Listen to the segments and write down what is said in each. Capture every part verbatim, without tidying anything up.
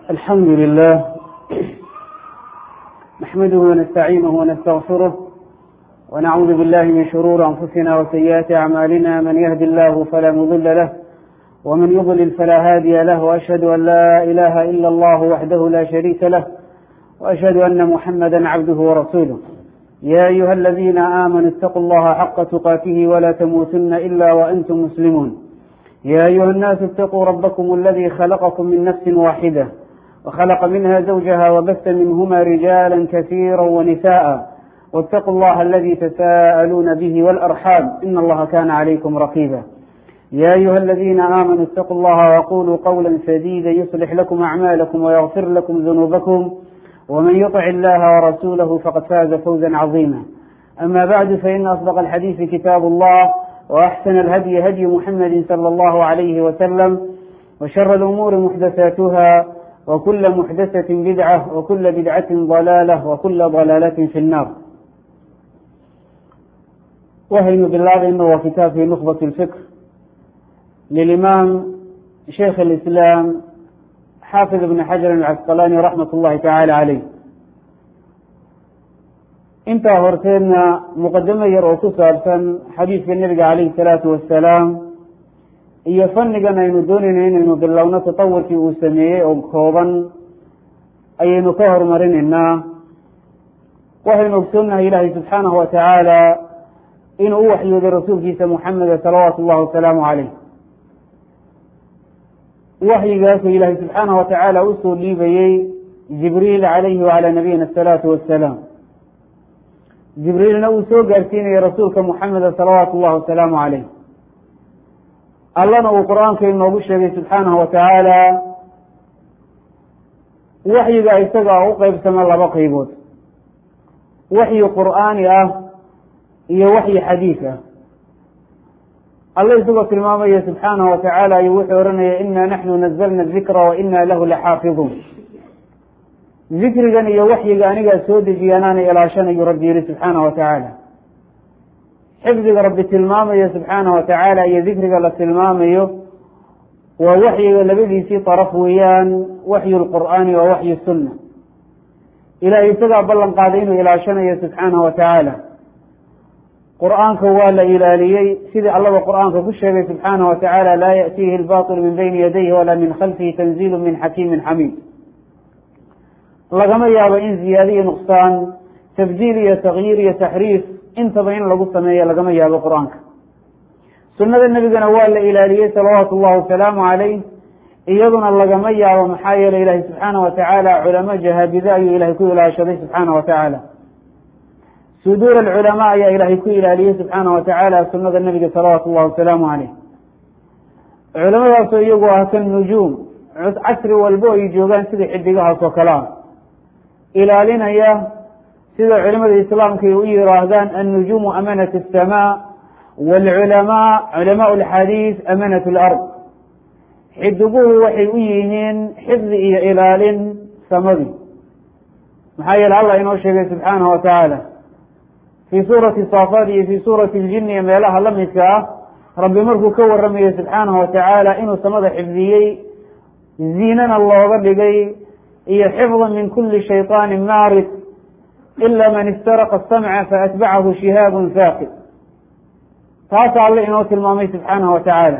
الحمد لله نحمده ونستعينه ونستغفره ونعوذ بالله من شرور أنفسنا وسيئات أعمالنا. من يهد الله فلا مضل له ومن يضلل فلا هادي له، وأشهد أن لا إله إلا الله وحده لا شريك له، وأشهد أن محمدا عبده ورسوله. يا أيها الذين آمنوا اتقوا الله حق تقاته ولا تموتن إلا وأنتم مسلمون. يا أيها الناس اتقوا ربكم الذي خلقكم من نفس واحدة وخلق منها زوجها وبث منهما رجالا كثيرا ونساء، واتقوا الله الذي تساءلون به والأرحام إن الله كان عليكم رقيبا. يا أيها الذين آمنوا اتقوا الله وقولوا قولا سديدا يصلح لكم أعمالكم ويغفر لكم ذنوبكم، ومن يطع الله ورسوله فقد فاز فوزا عظيما. أما بعد، فإن أصدق الحديث كتاب الله، وأحسن الهدي هدي محمد صلى الله عليه وسلم، وشر الأمور محدثاتها، وكل محدثة بدعة، وكل بدعة ضلالة، وكل ضلالة في النار. وهين بالله إنه كتاب في نخبة الفكر للإمام شيخ الإسلام حافظ ابن حجر العسقلاني رحمة الله تعالى عليه. انت هورتنا مقدمة يروكو سالفا حديث النبي عليه الصلاة والسلام iyo fannigan aynu doonayna inaynu bilowno tatawurkii uu sameeyey oo kooban ayaynu ka horumarinaynaa. waxaynu ogsoonnahay ilaahay subxaanahu wa tacaala inuu u waxyooday rasuulkiisa muxameda salawaatu ullahi wasalaamu caleyh. waxyigaasoo ilaahay subxaanahu wa tacaala usoo dhiibayey jibriil calayhi wacalaa nabiyina asalaatu wassalaam. jibriilna uu soo gaarsiinayay rasuulka muxameda salawaatu ullahi wasalaamu caleyh. allana uu qur-aanka inoogu sheegay subxaanahu wa tacaala waxyiga isaga u qeybsama laba qaybood: waxyi qur'aani ah iyo waxyi xadiis ah. alla isagoo tilmaamaya subxaanahu wa tacaala ayuu wuxuu ohanaya inaa naxnu nazalna dikra wa inaa lahu laxaafiduun. dikrigan iyo waxyiga anigaa soo dejiya anaana ilaashanayu rabbi yihi subxaanahu wa tacaala. xifdiga rabbi tilmaamayo subxaanahu wa tacaala iyo dikriga la tilmaamayo waa waxyiga labadiisii daraf weeyaan. waxyu lqur'aani waa waxyu sunna. ilahay isagaa ballan qaaday inuu ilaashanayo subxaanahu wa tacaala. qur'aanka waa la ilaaliyey sidii allaba qur'aanka ku sheegay subxaanahu wa tacaala laa ya'tiihi albaطil min bayni yadayhi walaa min khalfihi tanziilu min xakiimin xamiid. lagama yaabo in ziyaado iyo nuqsaan, tabdiil iyo takyiir iyo taxriif intaba in lagu sameeyo lagama yaabo qur-aanka. sunnada nebigana waa la ilaaliyey salawaatu ullahi wasalaamu caleyh, iyaduna lagama yaabo. maxaa yeelay ilaahay subxaanahu wa tacaala culamo jahaabida ayuu ilahay ku ilaashaday subxaanahu wa tacaala. suduur alculamaa ayaa ilaahay ku ilaaliyey subxaanahu wa tacaala sunnada nebiga salawaatu ullahi wasalaamu caleyh. culamadaasoo iyagu ah kan nujuum, casri walbo ay joogaan sida xidigahaas oo kale ah, ilaalinaya sida culimada islaamka ay u yiraahdaan annujuumu amanat asamaa waalculamaa culamaa alxadiis amanat alard. xidiguhu waxay u yihiin xifdi iyo ilaalin samadii. maxaa yeele allah inoo sheegay subxaanahu wa tacaala fii suurati saafaad iyo fii suurati ljin iyo meelaha la midka ah, rabbi markuu ka waramayo subxaanahu wa tacaala inuu samada xifdiyey, ziinana looga dhigay, iyo xifdan min kuli shayطaanin maarid ila man istaraqa asamca faatbacahu shihaabun haaqib. taasa alle inoo tilmaamay subxaanahu wa tacaala.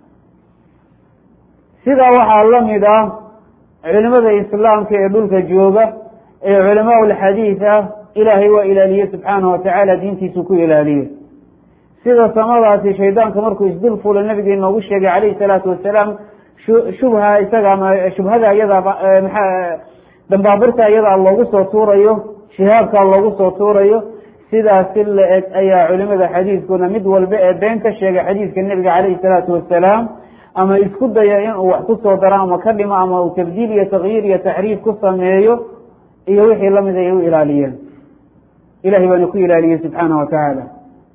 sidaa waxaa la mid ah culimada islaamka ee dhulka jooga ee culamaa ulxadiis ah, ilaahay waa ilaaliyey subxaanahu wa tacaala, diintiisuu ku ilaaliyey. sida samadaasi shaydaanka markuu isdul fulo nabiga inoogu sheegay calayhi salaatu wasalaam shubha isaga ama shubhada iyada maxaa dambaaburta iyadaa loogu soo tuurayo, shihaabkaa loogu soo tuurayo. sidaas si la eg ayaa culimada xadiiskuna mid walba ee been ka sheegay xadiiska nebiga calayhi salaatu wasalaam ama isku daya inuu wax ku soo daro ama ka dhimo ama uu tabdiil iyo takyiir iyo taxriif ku sameeyo iyo wixii lamid ay u ilaaliyeen. ilahay baana ku ilaaliyey subxaanahu wa tacaala.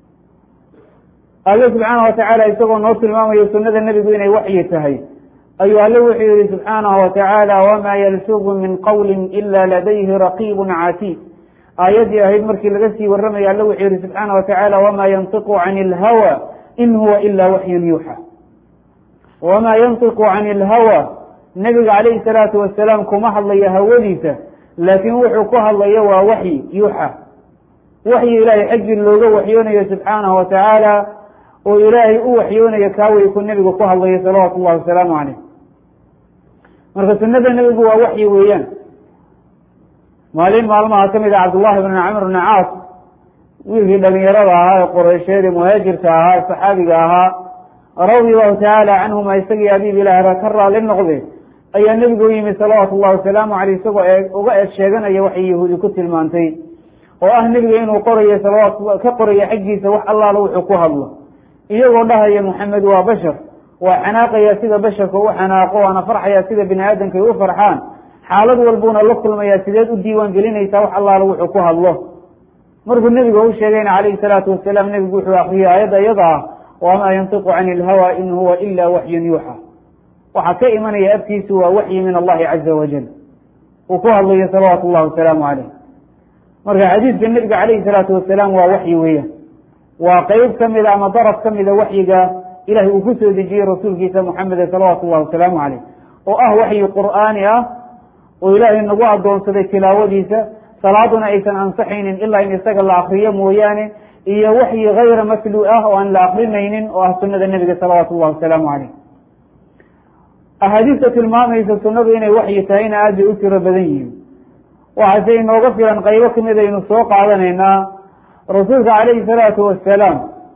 alle subxaanahu wa tacaala isagoo noo tilmaamayo sunnada nebigu inay waxyi tahay ayuu alle wuxuu yihi subxaanahu wa tacaala wamaa yalfidu min qawli ila ladayhi raqiibun catiid. aayaddii ahayd markii laga sii warramaya alle wuxuu yihi subxaanahu wa tacaala wamaa yantiqu cani alhawa in huwa ila waxyun yuuxa. wamaa yantiqu cani alhawa nebiga calayhi salaatu wasalaam kuma hadlayo hawadiisa, laakiin wuxuu ku hadlayo waa waxyi yuuxa, waxyi ilaahay xaggii looga waxyoonayo subxaanahu watacaala, oo ilaahay u waxyoonayo kaaway ku nebigu ku hadlayo salawaatu ullahi wasalaamu caleyh. marka sunnada nebigu waa waxyi weeyaan. maalin maalmaha ka mid a cabdullahi bn camr bn caas, wiilkii dhalinyarada ahaa ee qoreysheed ee muhaajirka ahaa ee saxaabiga ahaa radia allahu tacaala canhuma, isagii abiib ilaah ka raali noqde, ayaa nebigu u yimid salawaatu ullahi wasalaamu caleyh isagoo ee uga eeg sheeganaya waxay yahuudi ku tilmaantay, oo ah nebiga inuu qorayo salawaat ka qorayo xaggiisa wax allaala wuxuu ku hadlo, iyagoo dhahaya maxamed waa bashar, waa xanaaqaya sida basharka u xanaaqo, waana farxaya sida bini aadamkay u farxaan, xaalad walbuuna la kulmayaa, sideed u diiwaan gelinaysaa wax allaala wuxuu ku hadlo. markuu nebiga u sheegayna calayhi salaatu wasalaam, nebigu wuxuu akriyay aayadda iyada ah, wamaa yantiqu cani ilhawa in huwa ila waxyun yuuxa, waxaa ka imanaya afkiisu waa waxyi min allahi caza wajal, uu ku hadlayo salawaatu ullahi wasalaamu caleyh. marka xadiidka nebiga calayhi salaatu wasalaam waa waxyi weeyaan, waa qeyb ka mida ama daraf ka mida waxyiga ilahay uu ku soo dejiyey rasuulkiisa muxameda salawaatu ullahi wasalaamu caleyh, oo ah waxyi qur'aani ah oo ilaahay nagu addoonsaday tilaawadiisa, salaaduna aysan ansaxaynin ilaa in isaga la akriyo mooyaane, iyo waxyi hayra matluu ah oo aan la akrinaynin oo ah sunnada nebiga salawaatu ullahi wasalaamu caleyh. axaadiista tilmaamaysa sunnadu inay waxyi tahayna aad bay u tiro badan yihiin. waxaase inooga filan qaybo kamid aynu soo qaadanaynaa. rasuulka calayhi salaatu wasalaam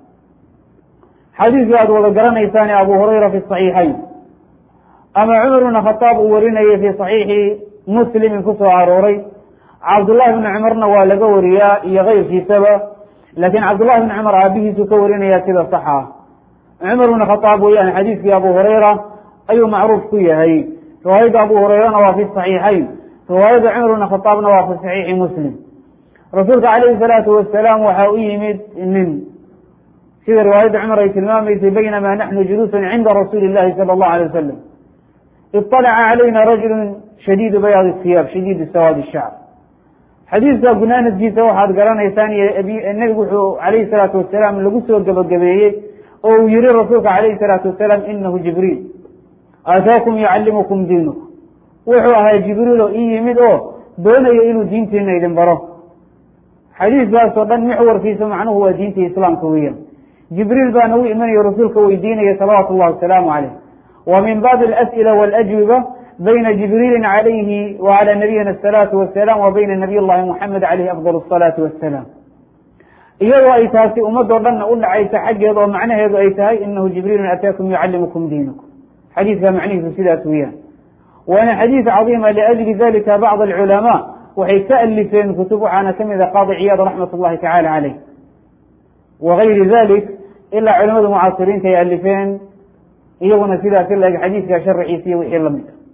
xadiiskii aada wada garanaysaan abu hurayra fi saxiixayn, ama cumar bna khataab uu warinayay fi saxiixi muslimin kusoo arooray, cabdullahi bni cumarna waa laga wariyaa iyo keyrkiisaba, laakiin cabdullahi bni cumar aabihiisu ka warinaya sida sax ah. cumar bna khataab weeyaan xadiiskii abu hurayra ayuu macruuf ku yahay. riwaayadda abu hurayrana waa fi saxiixayn, riwaayadda cumar bna khataabna waa fi saxiixi muslim. rasuulka calayhi salaatu wasalaam waxaa u yimid nin, sida riwaayadda cumar ay tilmaamaysay, baynamaa naxnu juluusun cinda rasuuli illahi sala allahu alay wasalam iطalaca calayna rajulu shadiidu bayaadi siyaab shadiidu sawaadi shacr. xadiiska gunaanadkiisa waxaad garanaysaan, nebigu wuxuu calayhi salaatu wasalaam lagu soo gabagabeeyey oo uu yihi rasuulka calayhi salaatu wasalaam, inahu jibriil aataakum yucallimukum diinukum, wuxuu ahaa jibriil oo ii yimid oo doonayo inuu diintiina idin baro. xadiiskaasoo dhan mixwarkiisa macnuhu waa diinta islaamka weeyaan. jibriil baana u imanayo rasuulka weydiinaya salawaatu ullahi wasalaamu caleyh. wa min baabi alas'ila waاlajwiba bayna jibriilin calayhi wa calaa nabiyina asalaatu wasalaam wa bayna nabiy llahi muxamed caleyhi afdal asalaatu wasalaam, iyadoo ay taasi ummadoo dhanna u dhacaysa xaggeeda oo macnaheedu ay tahay inahu jibriilun ataakum yucallimukum diinakum. xadiidka macnihiisu sidaas weeyaan, waana xadiid cadiima. liajli dalika bacd alculamaa waxay ka alifeen kutub, waxaana kamid a qaadi ciyaad raxmat ullahi tacaala caleyh wagayri dalik, ilaa culamada mucaasiriinta ay alifeen iyaguna sidaas ilaeg xadiidka sharciisa iyo wixii lamid a.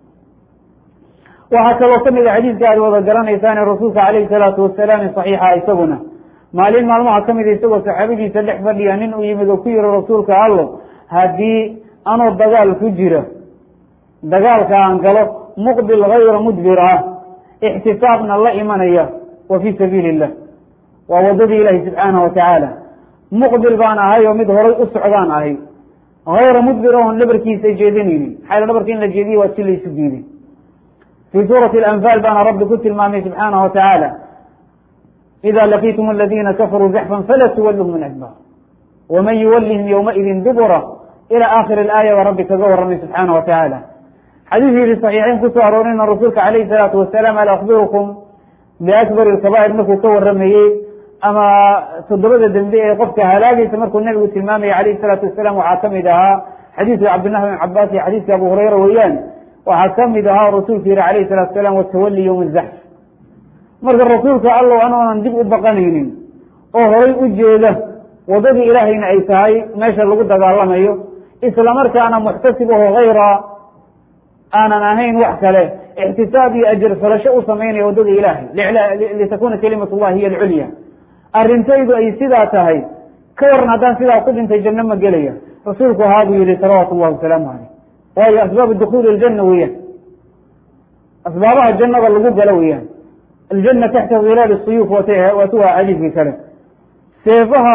waxaa kaloo kamid a xadiidka aad wada garanaysaan rasuulka calayhi salaatu wasalaam saxiixa, isaguna maalin maalmaha kamid a isagoo saxaabadiisa dhex fadhiya nin u yimid oo ku yihi rasuulka allo, haddii anoo dagaal ku jira, dagaalka aan galo muqbil hayra mudbir ah, ixtisaabna la imanaya, wa fii sabiili illah, waa wadadii ilahi subxaanahu watacaala, muqbil baan ahay oo mid horay u socdaan ahay, hayra mudbir oon dhabarkiisa jeedinaynin, xayla dhabarka in la jeediye waa si laysu diiday. fii suurati alanfaal baana rabbi ku tilmaamay subxaanahu watacaala, ida laqiitum aladina kafaruu zaxfan falaa tuwalluhum adbaar waman yuwallihim ywmaidin dubura ila aakhiri alaaya baa rabbi kaga waramay subxaanahu watacaala. xadiiskii fi saxiixayn kusoo aroorina rasuulka calayhi salaatu wasalaam, al akhbirukum biakbari lkabaa'ir markuu ka waramayey, ama toddobada dembe ee qofka halaagaysa markuu nabigu tilmaamayay calayhi salaatu wasalaam, waxaa kamid ahaa xadiiska cabdillahi bin cabaas iyo xadiiska abu hurayra weeyaan. waxaa kamid ahaa rasuulku yihi calayhi salatu wasalaam, watawali yowma zaxf. marka rasuulka allow anoonan dib u baqanaynin oo horay u jeeda wadadii ilaahayna ay tahay meesha lagu dagaalamayo, isla markaana muxtasib aho hayra aanan ahayn wax kale, ixtisaab iyo ajar falasho u samaynaya wadada ilaahay, litakuna kalimat llahi hiya alculya. arrintaydu ay sidaa tahay, ka waran haddaan sidaa ku dhintay janno ma gelaya? rasuulku ahaa buu yihi salawaatu llahi wasalaamu caleyh, waayo asbaabu dukuuli aljanna weeyaan, asbaabaha jannada lagu galo weeyaan. aljanna taxta hilaali suyuuf waatuha xadiiskii kale, seefaha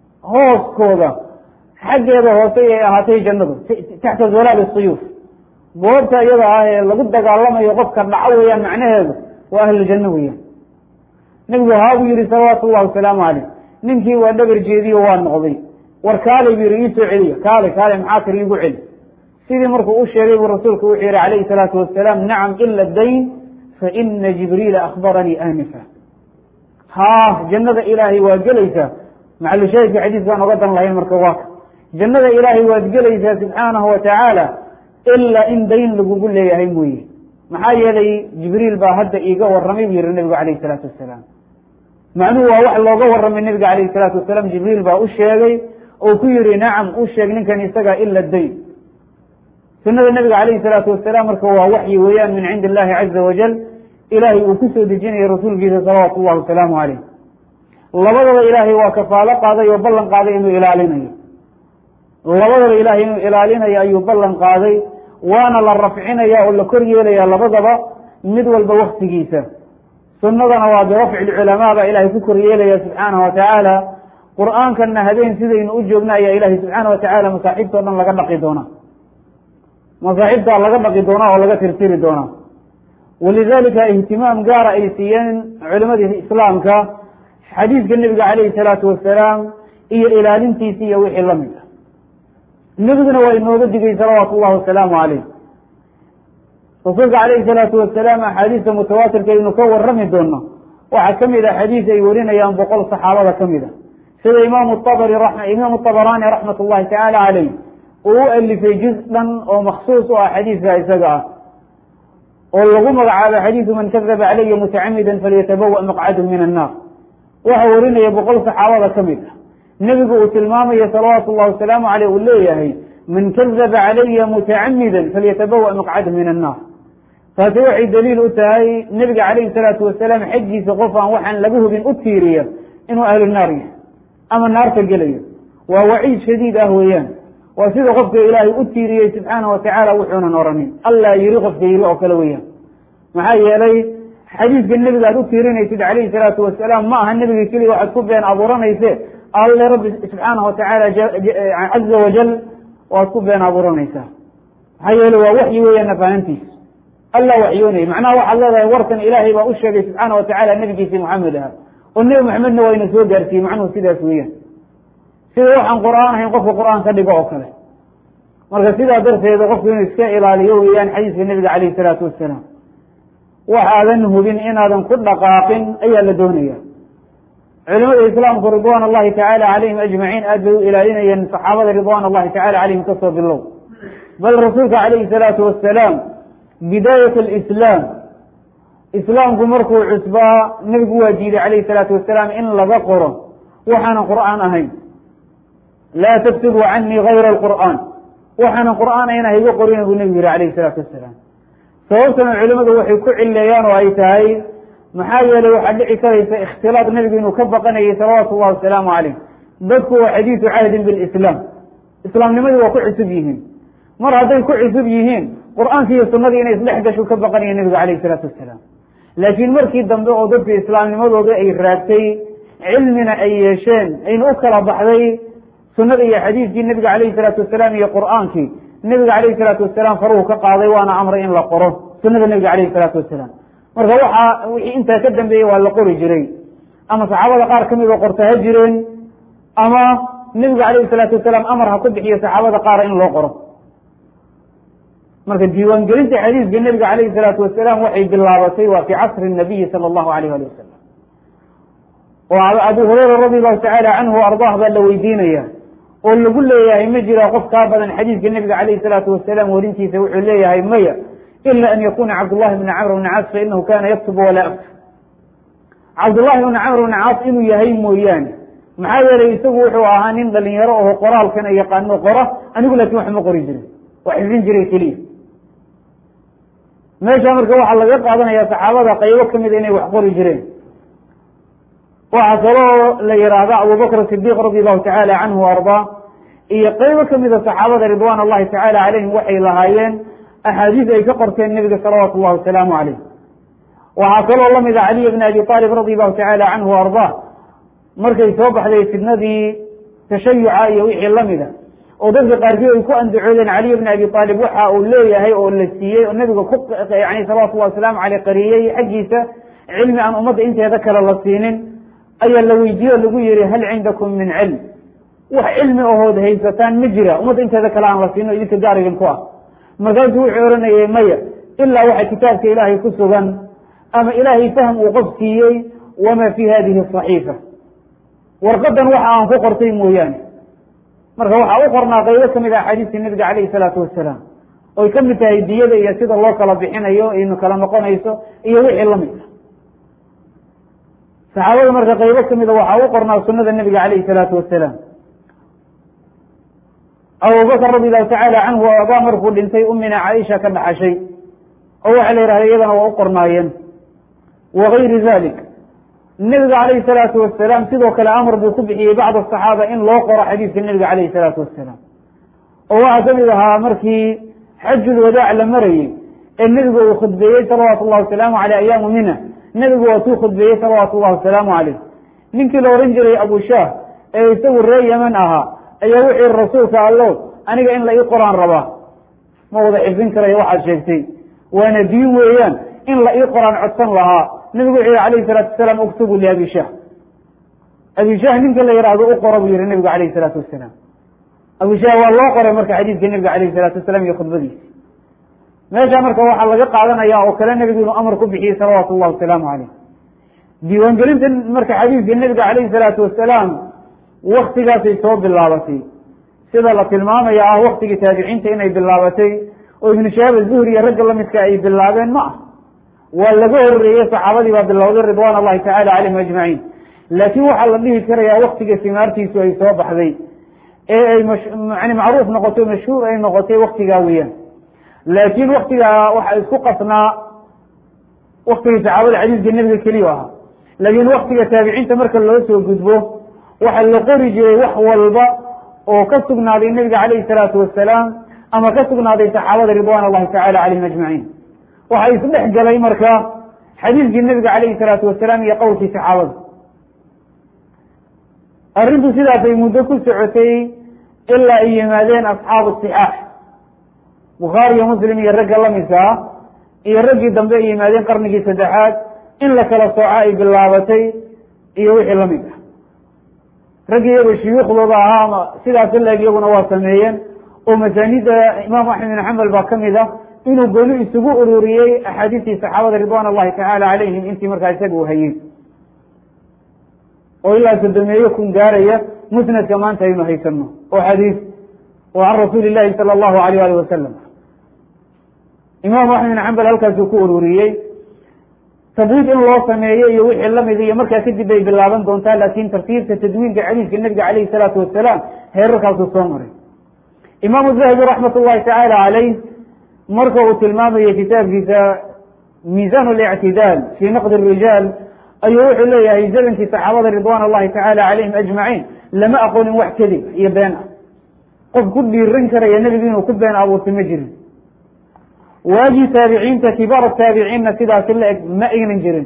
hooskooda xaggeeda hoose ay ahaatay jannadu, taxta hilaali suyuuf, goobta iyada ah ee lagu dagaalamayo qofka dhaco weeyaan macnaheedu waa ahlu janno weeyaan. nabigu haa buu yihi salawaatu ullahi wasalaamu caleyh, ninkii waa dhabar jeediyo waa noqday, war kaalay buu yihi iisoo celiya, kaale kaale maxaa kale iigu celi. sidii markuu u sheegay buu rasuulku wuxuu yihi calayhi salaatu wasalaam, nacam ila dayn fa ina jibriila akhbaranii aanifa. haa jannada ilaahay waad gelaysaa, maxalushaahidka xadiiskaan oga dan lahayn marka waa ka jannada ilaahay waad gelaysaa subxaanahu watacaala ilaa in dayn lagugu leeyahay mooye. maxaa yeelay jibriil baa hadda iiga warramay buu yihi nabigu calayhi salaatu wasalaam. macnuhu waa wax looga warramay nabiga calayhi salaatu wasalaam, jibriil baa u sheegay oo ku yihi nacam u sheeg ninkan isaga ila dayn. sunada nabiga calayhi salaatu wasalaam marka waa waxyi weeyaan min cindi illahi caza wajal, ilaahay uu kusoo dejinaya rasuulkiisa salawaatu ullahi wasalaamu caleyh. labadaba ilaahay waa kafaalo qaaday oo ballan qaaday inuu ilaalinayo, labadaba ilaahay inuu ilaalinayo ayuu ballan qaaday, waana la rafcinaya oo la kor yeelaya labadaba mid walba waktigiisa. sunadana waa birafci lculamaa baa ilaahay ku kor yeelaya subxaanahu watacaala. qur-aankana habeen sidaynu u joogna ayaa ilaahay subxaana watacaala masaaxiibta o dhan laga dhaqi doonaa, masaaxiibtaa laga dhaqi doonaa oo laga tirtiri doonaa. walidalika ihtimaam gaara ay siiyeen culimadii islaamka xadiidka nebiga calayhi salaatu wasalaam iyo ilaalintiisi iyo wixii lamid ah. nebiguna waa inooga digay salawaatu ullahi wasalaamu caleyh. rasuulka calayhi salaatu wasalaam axaadiista mutawaatirka aynu ka warrami doono waxaa kamid ah xadiis ay warinayaan boqol saxaabada kamid a, sida imaamu abri imaamu abaraani raxmat ullahi tacaala caleyh uu u alifay juz dhan oo maksuus u ah xadiiska isaga ah oo lagu magacaabo xadiisu man kadaba calaya mutacamida falyatabawa maqcadahu min annaar. waxa warinaya boqol saxaabada kamid ah. nebigu uu tilmaamayo salawaatu ullahi wasalaamu caleyh uu leeyahay man kadaba calaya mutacamida falyatabawa maqcadahu min annaar. taasi waxay daliil u tahay nebiga calayhi salaatu wasalaam xaggiisa qof aan waxaan laga hubin u tiiriya inuu ahlu naar yahay ama naarta gelayo. waa waciid shadiid ah weeyaan. waa sida qofka ilaahay u tiiriyey subxaana watacaala wuxuunan oranin allah yiri qofka yiri oo kale weeyaan. maxaa yeelay xadiidka nebiga aad u tiirinaysid calayhi salaatu wasalaam ma aha nebiga keliya waxaad ku been abuuranayse alle rabbi subxaanahu watacaala caza wajal waad ku been abuuranaysaa. maxaa yeeley waa waxyi weeyaan nafahantiis allah waxyoonaya. macnaha waxaad leedahay warkan ilaahay baa u sheegay subxaana watacaala nebigiisii maxamed aha oo nebi maxamedna waa ina soo gaarsiiyey. macnuhu sidaas weeyaan, sida waxaan qur-aan ahayn qofka qur-aan ka dhigo oo kale. marka sidaa darteeda qofku inuu iska ilaaliyo weeyaan xadiiska nebiga calayhi salaatu wasalaam. waxaadan hubin inaadan ku dhaqaaqin ayaa la doonaya. culimada islaamku ridwaan allahi tacaala calayhim ajmaciin aad bay u ilaalinayeen saxaabada ridwaan allahi tacala calayhim kasoo bilow. bal rasuulka calayhi salaatu wasalaam bidaayat alislaam, islaamku markuu cusbaa nebigu waa diiday calayhi salaatu wasalaam in laga qoro waxaanan qur'aan ahayn. laa taktubu canii gayra alqur'aan, waxaanan qur'aan ayna hayga qorina buu nebigu yihi calayhi salaatu wasalaam. sababtana culimadu waxay ku cileeyaan oo ay tahay maxaa yeelay waxaa dhici karaysa ikhtilaaq nebigu inuu ka baqanayay salawaatu ullahi wasalaamu caleyh. dadku waa xadiisu cahdin bilislaam, islaamnimadii waa ku cusub yihiin. mar hadday ku cusub yihiin qur'aankii iyo sunadii inay isdhex gashu ka baqanaya nebigu calayhi salaatu wasalaam. laakiin markii dambe oo dadka islaamnimadooda ay raagtay, cilmina ay yeesheen, ayna u kala baxday sunada iyo xadiiskii nebiga calayhi salaatu wasalaam iyo qur'aankii, nebiga calayhi salaatu wasalaam faruhu ka qaaday waana amray in la qoro sunada nebiga calayhi salaatu wasalaam. marka waxaa wixii intaa ka dambeeyey waa la qori jiray, ama saxaabada qaar kamid oo qorta ha jireen, ama nebiga calayhi salaatu wasalaam amar ha ku bixiyo saxaabada qaar in loo qoro. marka diiwaangelinta xadiiska nebiga calayhi salaatu wasalaam waxay bilaabatay waa fi casri nabiyi sala allahu alayh ali wasalam. oo abu hureyra radi allahu tacaala canhu ardaah baa la weydiinaya oo lagu leeyahay ma jira qof kaa badan xadiiska nebiga calayhi salaatu wasalaam warintiisa. wuxuu leeyahay maya ila an yakuna cabdullahi bna camr bna caas fainahu kana yaktubu walaa aktub. cabdullahi bna camr bna caas inuu yahay mooyaane, maxaa yeelay isagu wuxuu ahaa nin dhalinyaro oo qoraalkana yaqaano qora, anigu laakiin wax ma qori jirin, waa xifdin jiray keliya. meesha marka waxaa laga qaadanaya saxaabada qaybo kamida inay wax qori jireen. waxaa kaloo la yihahda abubakr sidiq radi allahu tacaala canhu ardaa iyo qaybo kamida saxaabada ridwaan allahi tacaala calayhim waxay lahaayeen axaadiis ay ka qorteen nebiga salawaatu llahi wasalaamu caleyh. waxaa kaloo lamida caliy bn abi aalib radi allahu tacaala canhu ardaa markay soo baxday fitnadii tashayuca iyo wixii lamida oo dadka qaarkii ay ku andacoodeen cali ibn abi aalib waxa uu leeyahay oo la siiyey oo nabiga ku yani salawaatu llahi wasalaamu caleyh qariyey xaggiisa cilmi aan ummadda inteeda kale la siinin ayaa la weydiiye o lagu yihi hal cindakum min cilm wax cilmi ahood haysataan ma jira ummadda inteeda kale aan la siino idinka gaar idinku ah markaasuu wuxuu oranayay maya ilaa waxa kitaabka ilaahay ku sugan ama ilaahay fahm uu qof siiyey wama fi hadihi asaxiifa warqadan waxa aan ku qortay mooyaane marka waxaa u qornaa qaybo kamid ah axaadiistii nabiga caleyhi salaatu wasalaam oy ka mid tahay diyada iyo sida loo kala bixinayo inu kala noqonayso iyo wixii lamid ah saxaabada marka qaybo kamida waxaa u qornaa sunada nabiga caleyhi salaatu wasalaam abubakr radi allahu tacaala canhu abaa markuu dhintay umina caaisha ka dhaxashay oo waxa la yidhahda iyadana waa u qornaayeen wagayri dalik nabiga calayhi salaatu wasalaam sidoo kale amar buu ku bixiyey bacd asaxaaba in loo qoro xadiidka nabiga calayhi salaatu wasalaam oo waxaa kamid ahaa markii xajulwadaac la marayey ee nebigu uu khudbeeyey salawaatu llahi wasalaamu aleyh ayaamu mina nebigu waatuu khudbeeyey salawaatu llahi wasalaamu caleyh ninkii la ohan jiray abushaah ee isagu ree yeman ahaa ayaa wuxuu yihi rasuulka allow aniga in la ii qoraan rabaa ma wada xifdin karayo waxaad sheegtay waana diin weeyaan in la ii qoraan codsan lahaa nabigu wuxuu yihi alayhi salaatu wasalaam uktubu liabishah abishah ninka la yihahdo u qora buu yihi nabigu alayhi salaatu wasalaam abishah waa loo qoray marka xadiidka nabiga alayhi salaatu wasalaam iyo khudbadiisi meesha marka waxaa laga qaadanaya oo kale nabigu inuu amar ku bixiyey salawaatu llahi wasalaamu caleyh diiwaangelinta marka xadiidka nabiga alayhi salaatu wasalaam waktigaasay soo bilaabatay sida la tilmaamaya ah waktigii taabiciinta inay bilaabatay oo ibnu shahaab azuhri iyo ragga lamidka ay bilaabeen ma ah waa laga horeeyey saxaabadii baa bilowday ridwan allahi tacala calayhim ajmaciin laakiin waxaa la dhihi karayaa waktiga simaartiisu ay soo baxday ee ay yani macruuf noqotay mashhuur ay noqotay waktigaa weeyaan laakiin waktigaa waxaa isku qasnaa waktigii saxaabada xadiidka nebiga keliya ahaa laakiin waktiga taabiciinta marka loo soo gudbo waxaa la qori jiray wax walba oo ka sugnaaday nebiga calayhi salaatu wasalaam ama ka sugnaaday saxaabada ridwan allahi tacala calayhim ajmaciin waxaa isdhex galay marka xadiidkii nebiga calayhi salaatu wasalaam iyo qowlkii saxaabada arrintu sidaasay muddo ku socotay ilaa ay yimaadeen asxaabu sixaax bukhaari iyo muslim iyo ragga lamidka ah iyo raggii dambe ay yimaadeen qarnigii saddexaad in la kala sooco ay bilaabatay iyo wixii lamid ah raggii iyago shuyuukhdooda ahaa ama sidaas ilaeg iyaguna waa sameeyeen oo masaanida imaam axmed bin xambal baa kamid ah inuu gooni isugu ururiyey axaadiistii saxaabada ridwan allahi tacala calayhim intii markaa isaga u hayey oo ilaa sodomeeye kun gaaraya musnadka maanta aynu haysano oo xadiis oo can rasuuli llahi sala allahu alayh alih wasalam imaam axmed bin xambal halkaasuu ku ururiyey tabwiid in loo sameeyo iyo wixii lamid iyo markaa kadib bay bilaaban doontaa laakin tartiibta tadwiinka xadiidka nabiga calayhi salaatu wasalaam heerarkaasuu soo maray imaamu dahabi raxmat ullahi tacaala caleyh marka uu tilmaamayo kitaabkiisa miisan اlictidaal fi naqd الrijaal ayuu wuxuu leeyahay zamankii saxaabada ridwan allahi tacala calayhim ajmaciin lama aqoonin wax kadib iyo been ah qof ku dhiiran karaya nebigu inuu ku been abuurtay ma jirin waagii taabiciinta kibaar taabiciinna sidaasi la eg ma aynan jirin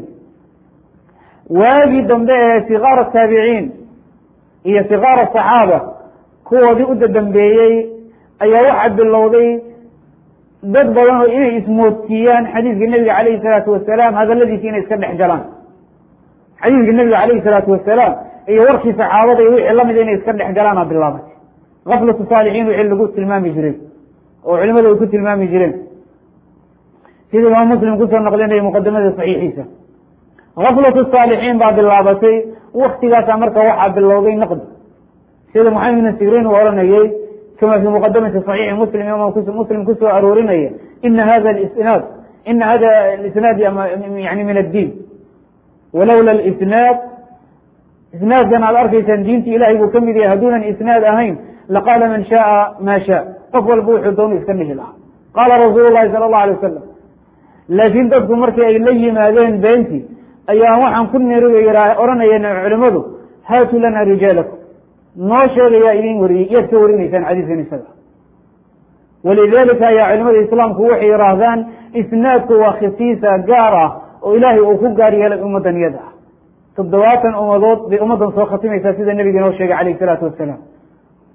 waagii dambe ee sikaar taabiciin iyo sikaar saxaaba kuwoodii u dadambeeyey ayaa waxaa bilowday dad badan oo inay ismoodsiiyaan xadiidka nebiga calayhi salaatu wasalaam hadaladiisi inay iska dhex galaan xadiidka nebiga calayhi salaatu wasalaam iyo warkii saxaabada iyo wixii lamida inay iska dhex galaana bilaabatay gaflatu saalixiin wixii lagu tilmaami jiray oo culimadu ay ku tilmaami jireen sida imaam muslim kusoo naqlinaya muqadamada saxiixiisa gaflatu saalixiin baa bilaabatay waktigaasa marka waxaa bilowday naqdi sida maxamed ibn sirin uu oranayey kama fi muqadamati صaxiixi muslim imam muslim kusoo aroorinaya ina hada isnaad ina hada isnaad yani min addiin walowla isnaad isnaadkan aad arkaysaan diinta ilahay buu kamid yahay hadduunan isnaad ahayn laqaala man shaaa ma shaa qof walba wuxuu doonu iska dhihi lahaa qaala rasuul llahi sala allahu alay wasalam laakiin dadku markii ay la yimaadeen beentii ayaa waxaan ku niri oranayeen culimadu haatu lana rijaalakum noo sheegayaa idin wariyey yaad ka warinaysaan xadiiskan isaga walidalika ayaa culimada islaamku waxay yihaahdaan isnaadku waa khisiisa gaar ah oo ilaahay uu ku gaar yeelay ummadan iyada ah toddobaatan ummadood bay ummadan soo khatimaysaa sida nebiga inoo sheegay calayhi salaatu wasalaam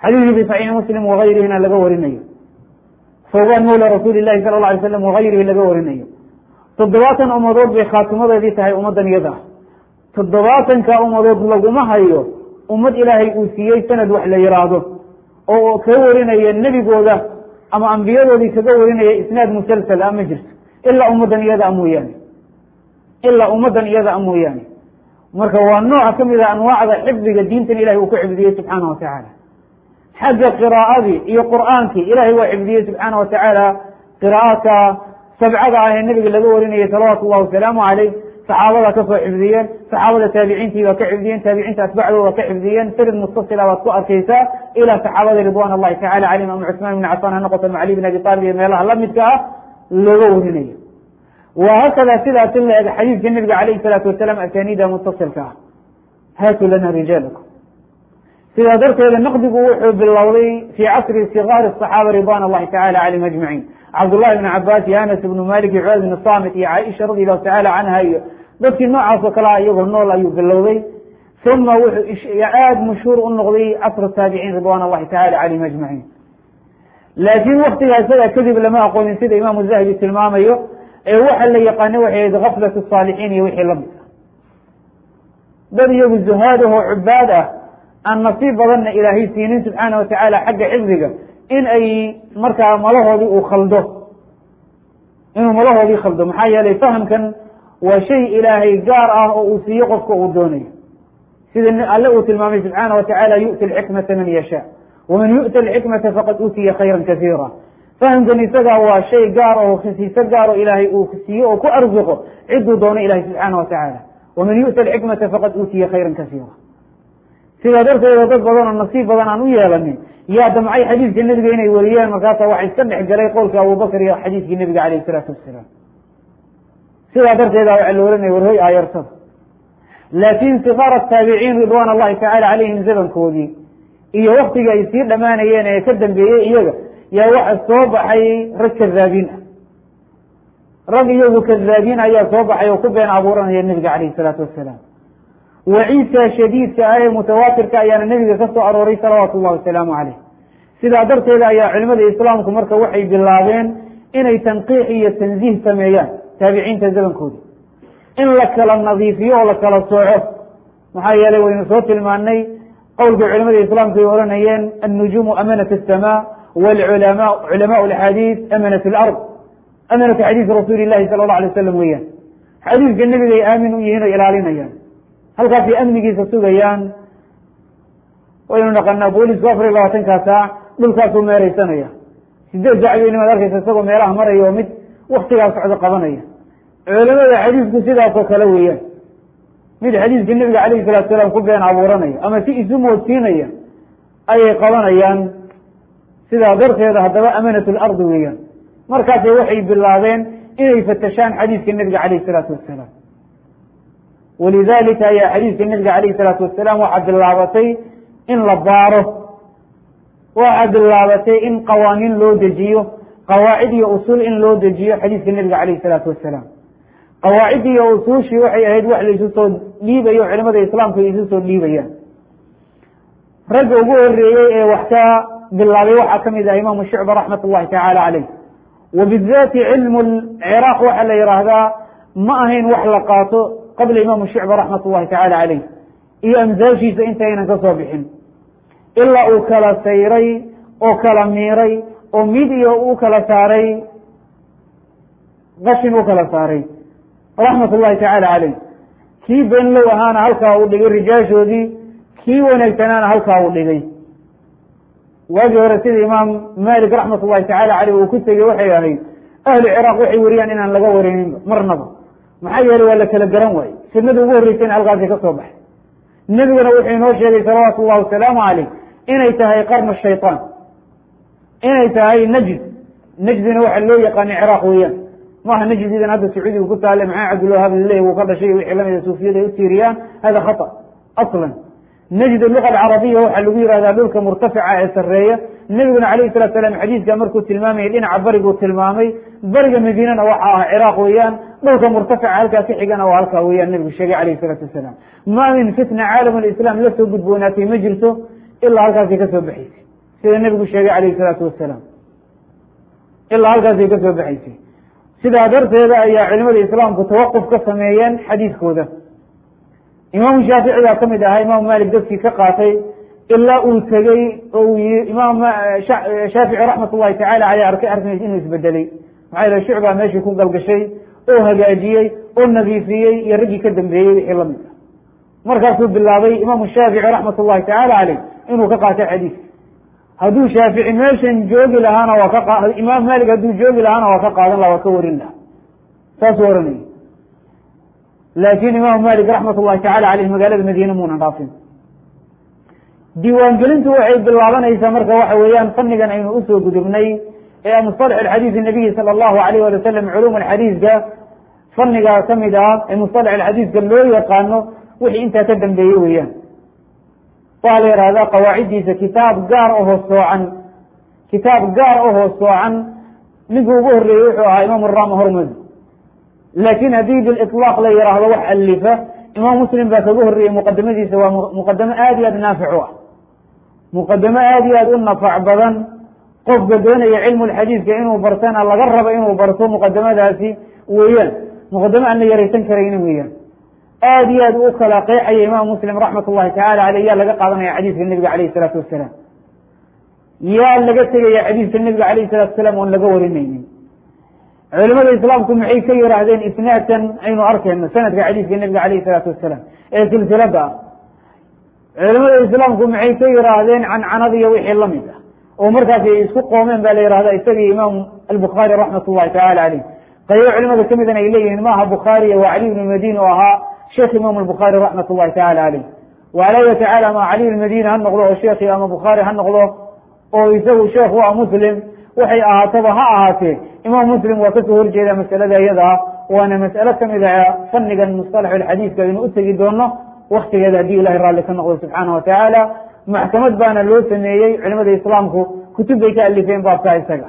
xadiidkii fi saxiixi muslim wagayrihina laga warinayo sawbaan mawla rasuuli illahi sala allah alay slam wagayrihi laga warinayo toddobaatan ummadood bay khaatimadeedii tahay ummaddan iyada ah toddobaatanka ummadood laguma hayo ummad ilaahay uu siiyey sanad wax la yidhaahdo oo ka warinaya nebigooda ama ambiyadoodii kaga warinaya isnaad musalsal ah ma jirto ilaa ummaddan iyada a mooyaane ilaa ummaddan iyada a mooyaane marka waa nooca ka mid a anwaacda xifdiga diintan ilahay uu ku xifdiyey subxaana wa tacaala xagga qiraa'adii iyo qur'aankii ilahay waa xifdiyey subxaana wa tacaala qiraa'aadka sabcada ah ee nebiga laga warinayay salawaatu llahi wasalaamu caleyh saxaabada kasoo xifdiyeen saxaabada taabiciintii baa ka xifdiyeen taabiciinta atbacdooda waa ka xifdiyeen sanad mustasila baad ku arkaysaa ilaa saxaabada ridwan allahi tacala calayhim ama cusmaan ibni cafaan ha noqoto ama cali bin abi taalib iyo meelaha lamidka ah looga warinayo wa hakada sidaas in la eg xadiidka nebiga calayhi salaatu wasalaam asaniida mutasilka ah haatu lana rijaalakum sidaa darteeda naqdigu wuxuu bilowday fii casri sigaari asaxaaba ridwan allahi tacala calayhim ajmaciin cabdullahi ibn cabaas iyo anas ibnu malik iyo cubaad ibn samit iyo caaisha radi allahu tacala canha iyo dadkii noocaas oo kale ah iyagoo nool ayuu bilowday uma wuxuu aada mashhuur u noqday casr taabiciin ridwan allahi tacala calayhim ajmaciin laakiin waktigaa isaga kadib lama aqoonin sida imaamu zahabi tilmaamayo ee waxa la yaqaana waxay ahayd gaflat saalixiin iyo wixii lamid ah dad iyagu zuhaad ahoo cubaad ah aan nasiib badanna ilaahay siinin subxaana wa tacaala xagga xifdiga in ay markaa malahoodii uu khaldo inuu malahoodii khaldo maxaa yeelay fahamkan waa shay ilaahay gaar ah oo uu siiyo qofka uu doonayo sida alle uu tilmaamay subxaana wa tacaala yu'ti alxikmata man yashaa waman yu'ta alxikmata faqad uutiya khayran kasiira fahamkan isaga waa shay gaar oo khasiiso gaar oo ilaahay uu siiyo oo ku arsuqo ciduu doono ilahay subxaana wa tacaala waman yu'ta alxikmata faqad uutiya khayran kasiira sidaa darteeda dad badan oo nasiib badan aan u yeelanin yaa damcay xadiidka nebiga inay wariyaan markaasa waxa iska dhex galay qowlka abubakr iyo xadiidkii nebiga calayhi salaatu wasalaam sidaa darteeda waxaa la oranaya warhoy aayarsada laakiin sikaar ataabiciin ridwan allahi tacala calayhim zamankoodii iyo waktiga ay sii dhammaanayeen ee ka dambeeyey iyaga yaa waxa soo baxay rag kadaabiin ah rag iyagu kadaabiin ayaa soo baxay oo ku been abuuranaya nebiga calayhi salaatu wasalaam waciidka shadiidka ah ee mutawaatirka ayaana nebiga ka soo arooray salawaatu llahi wasalaamu caleyh sidaa darteeda ayaa culimada islaamku marka waxay bilaabeen inay tanqiix iyo tanziih sameeyaan taabiciinta zamankooda in la kala nadiifiyo oo la kala sooco maxaa yeelay waynu soo tilmaanay qowlka culimada islaamku ay oranayeen annujuumu amanat asamaa wlculama culamaau alxadiid amanat alard amanatu xadiidi rasuuli llahi sala allahu alay wasalam weeyaan xadiidka nebiga ay aamin u yihiin oo ilaalinayaan halkaasay amnigiisa sugayaan waynu naqanaa boolisku afar iyo labaatankaa saac dhulkaasuu meereysanaya sideed saacadoynimaad arkaysa isagoo meelaha maraya oo mid waktigaa socdo qabanaya culamada xadiidku sidaasoo kale weeyaan mid xadiidka nebiga calayhi salatu salaam ku been abuuranaya ama si isu moodsiinaya ayay qabanayaan sidaa darteeda haddaba amanat lardi weeyaan markaasay waxay bilaabeen inay fatashaan xadiidka nebiga calayhi salaatu wasalaam walidalika ayaa xadiidka nebiga calayhi salaatu wasalaam waxaa bilaabatay in la baaro waxaa bilaabatay in qawaaniin loo dejiyo qawaacid iyo usul in loo dejiyo xadiidka nebiga calayhi salaatu wasalaam qawaacid iyo usuushii waxay ahayd wax la isu soo dhiibayo culimada islaamku ay isu soo dhiibayaan ragga ugu horeeyey ee wax ka bilaabay waxaa kamid ah imaamu shucba raxmat ullahi tacaala caleyh wabidati cilmu ciraaq waxaa la yihaahdaa ma ahayn wax la qaato qabla imaamu shucba raxmat ullahi tacaala caleyh iyo amsaashiisa intaynan ka soo bixin ilaa uu kala sayray oo kala miiray oo mid iyo u kala saaray qashin u kala saaray raxmat ullahi tacaala caleyh kii beenlow ahaana halkaa uu dhigay rijaashoodii kii wanaagsanaana halkaa uu dhigay waagii hore sida imaam malik raxmat ullahi tacala caleyh uu ku tegey waxay ahayd ahlu ciraaq waxay wariyaan inaan laga warinin marnaba maxaa yeelay waa la kala garan waaye fidnada ugu horreysayna halkaasi ka soo baxay nebiguna wuxuu inoo sheegay salawaatu llahi wasalaamu caleyh inay tahay qarnu shayطaan inay tahay najd najdina waxaa loo yaqaana ciraaq weeyaan maaha najdidan hadda sacuudiga ku taale maxaa cabdulwahaab lileh uu ka dhashay wixii lamida suufiyada ay u tiiriyaan hada khata aslan najd luga alcarabiya waxaa lagu yihahdaa dhulka murtafica ee sareeya nebiguna calayhi salatu salam xadiidka markuu tilmaamayay dhinaca bariguu tilmaamay bariga madiinana waxa ah ciraaq weeyaan dhulka murtafica halkaa ka xigana waa halkaa weeyaan nebigu sheegay calayhi salaatu wasalaam ma min fitna caalam alislam la soo gudboonaatay ma jirto ilaa halkaasi ka soo baxaysay sida nebigu sheegay calayhi salaatu wasalaam ilaa halkaasay ka soo baxaysay sidaa darteeda ayaa culimada islaamku tawaquf ka sameeyeen xadiiskooda imaamu shaafici baa ka mid ahaa imaamu malik dadkii ka qaatay ilaa uu tegey oo uu yihi imaam shaafici raxmat ullahi tacala aleyh arkay arkimaysa inuu isbedelay maxaa yeele shucbaa meeshii ku galgashay oo hagaajiyey oo nadiifiyey iyo raggii ka dambeeyey wixii lamid ah markaasuu bilaabay imaamu shaafici raxmat ullahi tacala caleyh inuu ka qaatay xadiiska hadduu shaafici meeshan joogi lahaana waa ka imaam malik hadduu joogi lahaana waa ka qaadan laha waa ka warin laha saasuu oranayay laakin imaamu malik raxmat ullahi tacala aleyh magaalada madiine muunan dhaafin diiwaangelintu waxay bilaabanaysaa marka waxa weeyaan fannigan aynu usoo gudubnay ee musطalax alxadiisi nabiyi sala allahu alayh wali wasalam culum alxadiiska fannigaa kamid ah ee musطalax alxadiiska loo yaqaano wixii intaa ka dambeeyey weeyaan waxaa la yihahdaa qawaaciddiisa kitaab gaar ahoo soocan kitaab gaar ahoo soocan ninkii ugu horreeyey wuxuu ahaa imaam rama hormadi laakin haddii biliطlaaq la yihaahdo wax alifa imaam muslim baa kaga horreeyey muqadamadiisa waa muqadamo aad iyo aad naafic u ah muqadamo aad iyo aad u nafac badan qofka doonaya cilmu lxadiidka inuu bartana laga rabo inuu barto muqadamadaasi weeyaan muqadamo aan la yaraysan karayni weeyaan aad iyo aad u kala qeexaya imaam muslim raxmat ullahi tacala aleyh yaa laga qaadanaya xadiiska nebiga alayh isalaatu wasalaam yaa laga tegaya xadiiska nebiga alayh salatu wasalaam oon laga warinaynin culimada islaamku maxay ka yihaahdeen isnaadkan aynu arkeyno sanadka xadiiska nebiga alayh salaatu wasalaam ee silsilada ah culimada islaamku maxay ka yihaahdeen cancanada iyo wixii lamid ah oo markaas ay isku qoomeen ba la yihahda isagii imaam albukhaari raxmat ullahi tacala aleyh qaybo culimada kamidana ay leeyihiin maaha bukhaariya waa cali bn madini oo ahaa sheekh imam albukhaari raxmat ullahi tacala aleyh waalaya tacala ama cali lmadini ha noqdo oo sheekhi ama bukhaari ha noqdo oo isagu sheekh waa muslim waxay ahaataba ha ahaatee imaam muslim waa kasoo horjeeda masalada iyada ah waana mas'alo kamid a fannigan musطalax alxadiiska aynu u tegi doono waktigeeda haddii ilahay raalli ka noqdo subxaana wa tacaala maxkamad baana loo sameeyey culimada islaamku kutub bay ka alifeen baabkaa isaga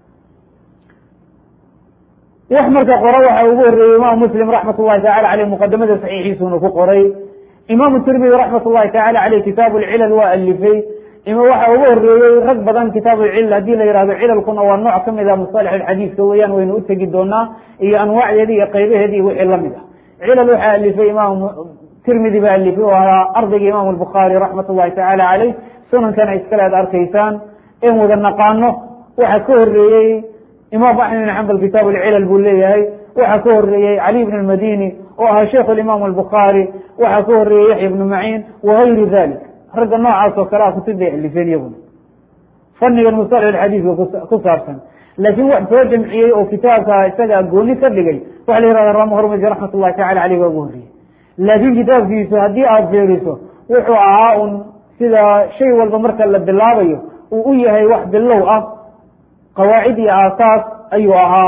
wax marka qora waxa ugu horreeyey imam muslim raxmat ullahi tacala aleyh muqadamada saxiixiisuna ku qoray imaamu tirmidi raxmat ullahi tacala aleyh kitaabu lcilal waa alifay waxa ugu horeeyey rag badan kitaabu cilal haddii la yihahdo cilalkuna waa nooc kamid a musطalax alxadiiska weeyaan waynu u tegi doonaa iyo anwaacdeedi iyo qaybaheedi iyo wixii lamid ah cilal waxaa alifay imaam tirmidi baa alifay oo ahaa ardayga imam albukhaari raxmat ullahi tacala caleyh sunankana iskale ad arkaysaan en wada naqaano waxaa ka horeeyey imaam axmed ibn xambal kitaab alcilal buu leeyahay waxaa ka horeeyey cali bn almadini oo ahaa sheikh imam albukhaari waxaa ka horeeyey yaxya ibnu maciin wagayru dalik ragga noocaas oo kale a kutub bay alifeen iyaguna fannigan musطalax alxadiiska ku saabsan laakin wax soo jamciyey oo kitaabka isaga gooni ka dhigay waxa la yihahda rama hormadi raxmat ullahi tacala aleyh waa ugu horreeyey laakin kitaabkiisu haddii aad fiiriso wuxuu ahaa un sida shay walba marka la bilaabayo uu u yahay wax bilow ah qawaacid iyo aasaas ayuu ahaa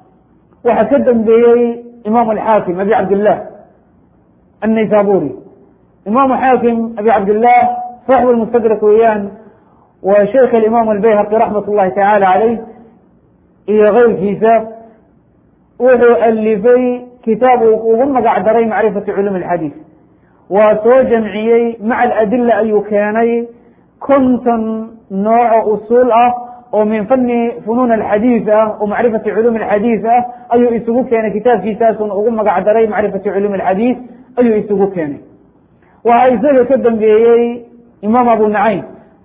waxaa ka dambeeyey imam alxaakim abi cabdillah annaysaburi imaamu xaakim abi cabdillah saaxib lmustadrak weeyaan waa sheikh imam albayhaqi raxmat ullahi tacala caleyh iyo keyrkiisa wuxuu alifay kitaab uu ugu magac daray macrifatu culum alxadiis waa soo jamciyey maca aladila ayuu keenay konton nooco usuul ah oo min fani funuun alxadiis ah oo macrifati culum alxadiis ah ayuu isugu keenay kitaabkiisaasuna ugu magac daray macrifatu culum alxadiis ayuu isugu keenay waxaa isaga ka dambeeyey imaam abu nacaym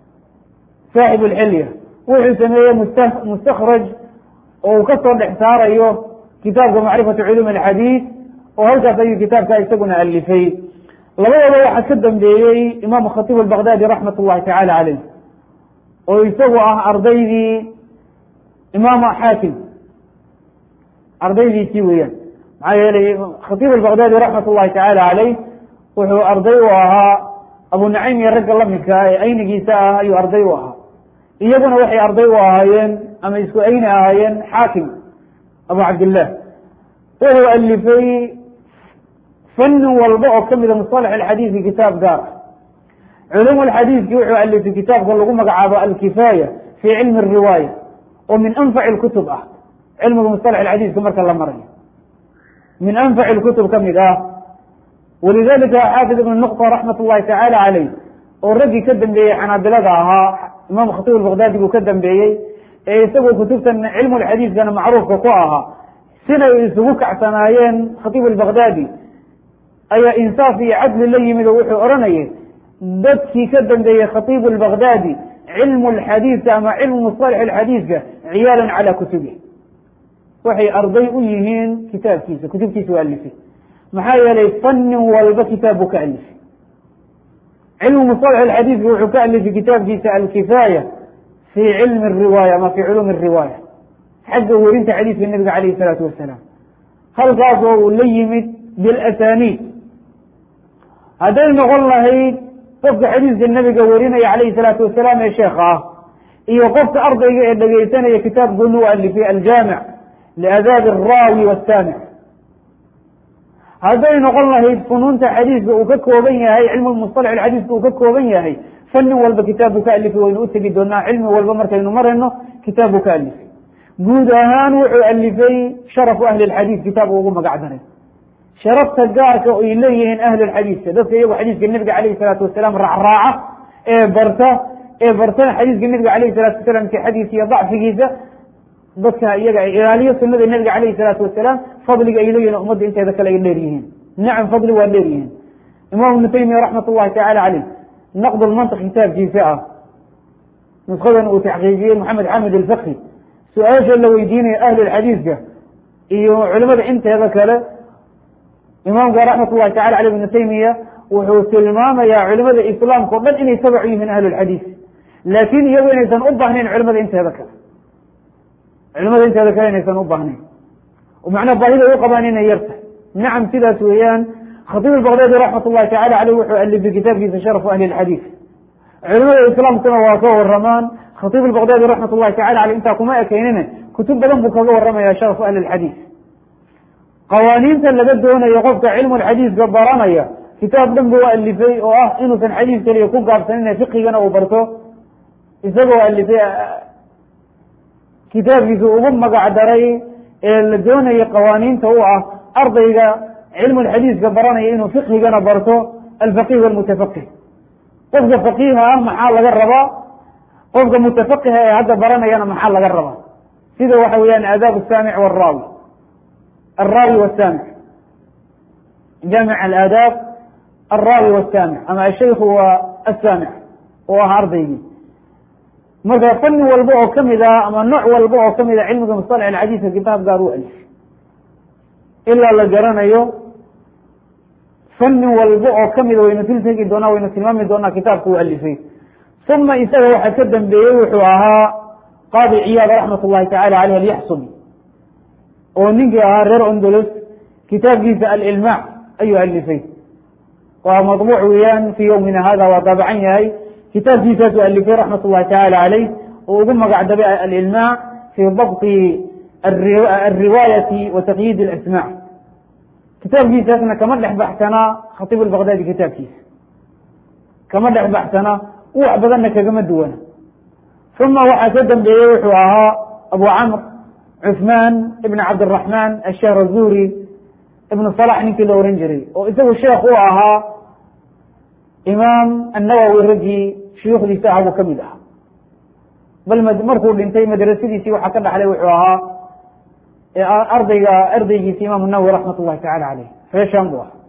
saaxib alxilya wuxuu sameeyey mustakraj oo uu kasoo dhex saarayo kitaabka macrifatu culum alxadiis oo halkaas ayuu kitaabka isaguna alifay labadaba waxaa ka dambeeyey imam khatib albaghdadi raxmat ullahi tacala caleyh oo isagu ah ardaydii imaam xaakim ardaydiisii weeyaan maxaa yeelay khatib albaghdadi raxmat ullahi tacala caleyh wuxuu arday u ahaa abu nacaym iyo ragga lamidka ee aynigiisa ah ayuu arday u ahaa iyaguna waxay arday u ahaayeen ama isku ayni ahaayeen xaakim abu cabdillah wuxuu alifay fanni walba oo kamida musطalax alxadiiski kitaab gaar ah culum alxadiiski wuxuu alifay kitaabka lagu magacaabo alkifaaya fi cilmi الriwaaya oo min anfac اkutub ah cilmiga musطalax alxadiiska marka la marayo min anfac اkutub kamid ah walidalika xaafid ibn nuqta raxmat ullahi tacala caleyh oo raggii ka dambeeyey xanaabilada ahaa imaam khatiib albaqdaadi buu ka dambeeyey ee isagoo kutubtan cilmu lxadiiskana macruufka ku ahaa sinay isugu kacsanaayeen khatiib albaqdaadi ayaa insaaf iyo cadli la yimid oo wuxuu odhanayay dadkii ka dambeeyey khatiib albaqdaadi cilmu lxadiiska ama cilmu musalax alxadiiska ciyaalan calaa kutubi waxay arday u yihiin kitaabkiisa kutubtiisa u alifay maxaa yeelay fannin walba kitaab buu ka alifay cilmu musalax alxadiiska wuxuu ka alifay kitaabkiisa alkifaaya fi cilmi riwaaya ama fi culuumi riwaaya xagga werinta xadiiska nabiga calayhi salaatu wasalaam halkaas oo uu la yimid bilasaniid hadday noqon lahayd qofka xadiiska nabiga werinaya calayhi salaatu wasalaam ee sheekha ah iyo qofka ardayga ee dhegeysanaya kitaab gooni u alifay aljaamic liadaabi alraawi wasaamic hadday noqon lahayd funuunta xadiiska uu ka kooban yahay cilmu musalax alxadiiska uu ka kooban yahay fannin walba kitaab buu ka alifay waynu u tegi doonaa cilmi walba markaynu marayno kitaab buu ka alifay guud ahaan wuxuu alifay sharafu ahli lxadiis kitaab uu ugu magac daray sharafta gaarka ay leeyihiin ahli lxadiiska dadka iyagu xadiiska nebiga calayhi salaatu wasalaam raacraaca ee barta ee bartana xadiiska nebiga calayhi salaatu wasalaam sixadiisa iyo dacfigiisa dadka iyaga ay ilaaliyo sunada nebiga calayhi salaatu wasalaam fadliga ay leeyihin ummadda inteeda kale ay dheer yihiin nacam fadli waa dheer yihiin imaam ibnu taymiya raxmat ullahi tacaala caleyh naqd lmantiq kitaabkiisa ah nuskadan uu taxqiijiyey maxamed xamed alfakhi su-aasha la weydiinaya ahli lxadiiska iyo culimada inteeda kale imaamka raxmat ullahi tacala caleyh ibnu taymiya wuxuu tilmaamayaa culimada islaamka o dhan inay tabac yihiin ahlu lxadiis laakin iyagu inaysan u baahnayn culimada inteeda kale culimada inteeda kale inaysan u baahnayn macnaa baahida ay u qabaan inay yartahay nacam sidaas weeyaan khatiib albaqdaadi raxmat ullahi tacala caleyh wuxuu alifay kitaabkiisa sharafu ahli lxadiis culimada islaamkuna waa ka waramaan khatiib albaqdaadi raxmat ullahi tacala caleyh intaa kuma ekeynine kutub badan buu kaga waramaya sharafu ahli lxadiis qawaaniinta laga doonayo qofka cilmu lxadiiska baranaya kitaab dhan buu alifay oo ah inuusan xadiis keliya ku gaabsanine fiqigana uu barto isagoo alifay kitaabkiisa ugu magac daray ee la doonayo qawaaniinta u ah ardayga cilmu lxadiiska baranaya inuu fiqhigana barto alfaqih walmutafaqih qofka faqiiha ah maxaa laga rabaa qofka mutafaqiha ee hadda baranayana maxaa laga rabaa sida waxa weeyaan aadaab asaamic wraawi alraawi wasaamic jaamic alaadaab alraawi wasaamic ama ashaykhu wa asaamic oo ah ardaygii marka fanni walba oo kamid ah ama nooc walba oo kamid ah cilmiga musalax alxadiiska kitaab gaar u alif ilaa la garanayo fanni walba oo kamida waynu til tegi doonaa waynu tilmaami doonaa kitaabka uu alifay uma isaga waxaa ka dambeeyey wuxuu ahaa qaadi ciyaad raxmat ullahi tacala caleyh alyaxsubi oo ninkii ahaa reer ondolos kitaabkiisa alilmaac ayuu alifay waa madbuuc weeyaan fi yowmina hada waa daabacan yahay kitaabkiisaasuu alifay raxmat ullahi tacala caleyh oo ugu magac dabay alilmaac fi dabti alriwaayati wa taqyiid alasmaac kitaabkiisaasna kama dhex baxsanaa khatiib albaqdaadi kitaabkiisa kama dhex baxsanaa wax badanna kagama duwana uma waxaa ka dambeeyey wuxuu ahaa abu camr cuثmaan ibn cabdiraxmaan ashahr azuri ibnu salax ninkii la oran jiray oo isagu sheekh u ahaa imaam annawowi raggii shuyuukhdiisa aha buu kamid ahaa bal markuu dhintay madrasadiisii waxaa ka dhaxlay wuxuu ahaa ardayga ardaygiisi imaam nawowi raxmat ullahi tacala caleyh reeshan buu ahaa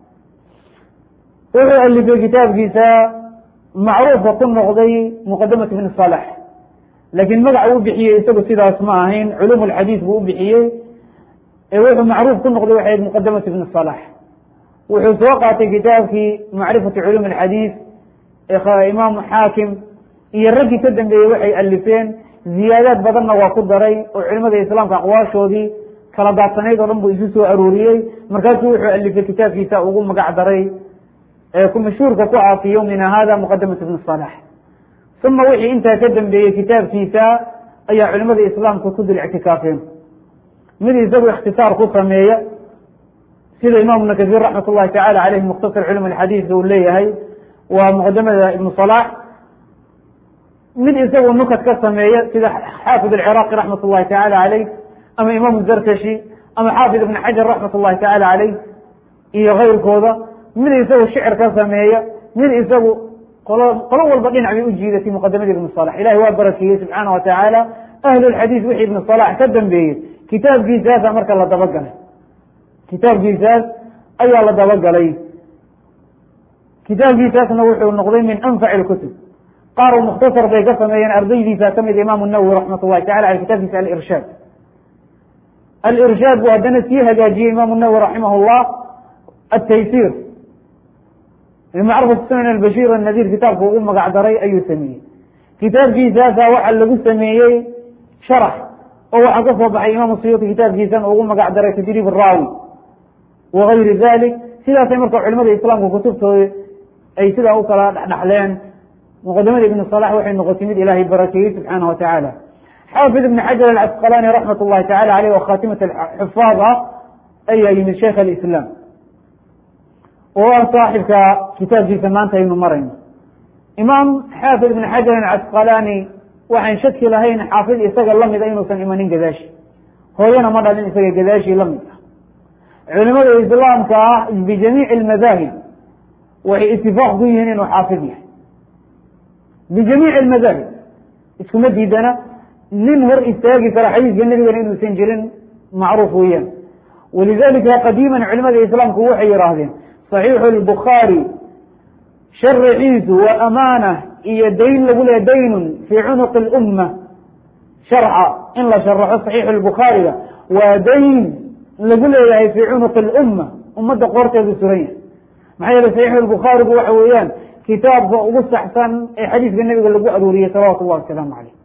wuxuu alifay kitaabkiisa macruufka ku noqday muqadamat ibn salax laakiin magaca u bixiyey isagu sidaas ma ahayn culum lxadiis buu u bixiyey ee wuxuu macruuf ku noqday waxay muqadamat ibn salax wuxuu soo qaatay kitaabkii macrifatu culum alxadiis ee imaam xaakim iyo raggii ka dambeeyey waxay alifeen ziyaadaad badanna waa ku daray oo culimada islaamka aqwaashoodii kala daadsanayd oo dhan buu isu soo aruuriyey markaasuu wuxuu alifay kitaabkiisa ugu magac daray ee mashhuurka ku ah fi yowmina hada muqadamat ibn salax uma wixii intaa ka dambeeyey kitaabkiisa ayaa culimada islaamka ku dul ictikaafeen mid isagu ikhtisaar ku sameeya sida imaam ibn kahiir raxmat ullahi tacala caleyh mukhtasar culum alxadiis uu leeyahay waa muqadamada ibn salax mid isagu nukat ka sameeya sida xaafid alciraaqi raxmat ullahi tacala caleyh ama imaam zarkashi ama xaafid ibn xajar raxmat ullahi tacala caleyh iyo kayrkooda mid isagu shicir ka sameeya mid isagu qolo qolo walba dhinac bay u jiidatay muqadamadii ibnu salax ilahay waa barakeeyey subxaana wa tacaala ahlulxadiis wixii ibnu salax ka dambeeyey kitaabkiisaasa marka la dabagalay kitaabkiisaas ayaa la dabagalay kitaabkiisaasna wuxuu noqday min anfaci lkutub qaar mukhtasar bay ka sameeyeen ardaydiisa kamid imaamu nawowi raxmat ullahi tacala aley kitaabkiisa alirshaad alirshaad buu haddana sii hagaajiyey imaamu nawowi raximah llah ataysiir macrifat sunan albashir anadiir kitaabku u magac daray ayuu sameeyey kitaabkiisaasa waxaa lagu sameeyey sharax oo waxaa ka soo baxay imaamu suyuuti kitaabkiisana ugu magac daray tadriib araawi wagayri dalik sidaasay marka culimada islaamka kutubtooda ay sidaa u kala dhexdhexleen muqadamada ibnu salax waxay noqotay mid ilaahay barakeeyey subxaana wa tacaala xaafid ibn xajar alcasqalaani raxmat ullahi tacala aleyh oo khatimat xufaad ah ayaa yimid sheikh alislaam oo ah saaxibka kitaabkiisa maanta aynu marayno imaam xaafid ibn xajar alcasqalaani waxaan shaki lahayn xaafid isaga lamida inuusan imanin gadaashi hooyana ma dhalin isaga gadaashi lamid ah culimada islaamka ah bijamiici almadaahib waxay itifaaq ku yihiin inuu xaafid yahay bijamiici almadaahib iskuma diidana nin hor istaagi kara xadiiska nebigana inuusan jirin macruuf weeyaan walidalika qadiiman culimada islaamku waxay yihaahdeen صaxiixu lbukhaari sharaxiisu waa amaana iyo dayn lagu leeya daynun fii cunuqi اlumma sharxa in la sharaxo صaxiixu lbukhaariga waa dayn lagu leeyahay fii cunuqi اlumma ummadda qoorteedu suran yahay maxaa yeele صaxiixu lbukhaarigu waxa weeyaan kitaabka ugu saxsan ee xadiiska nebiga lagu aruuriyey salawatu llahi wasalaamu caleyh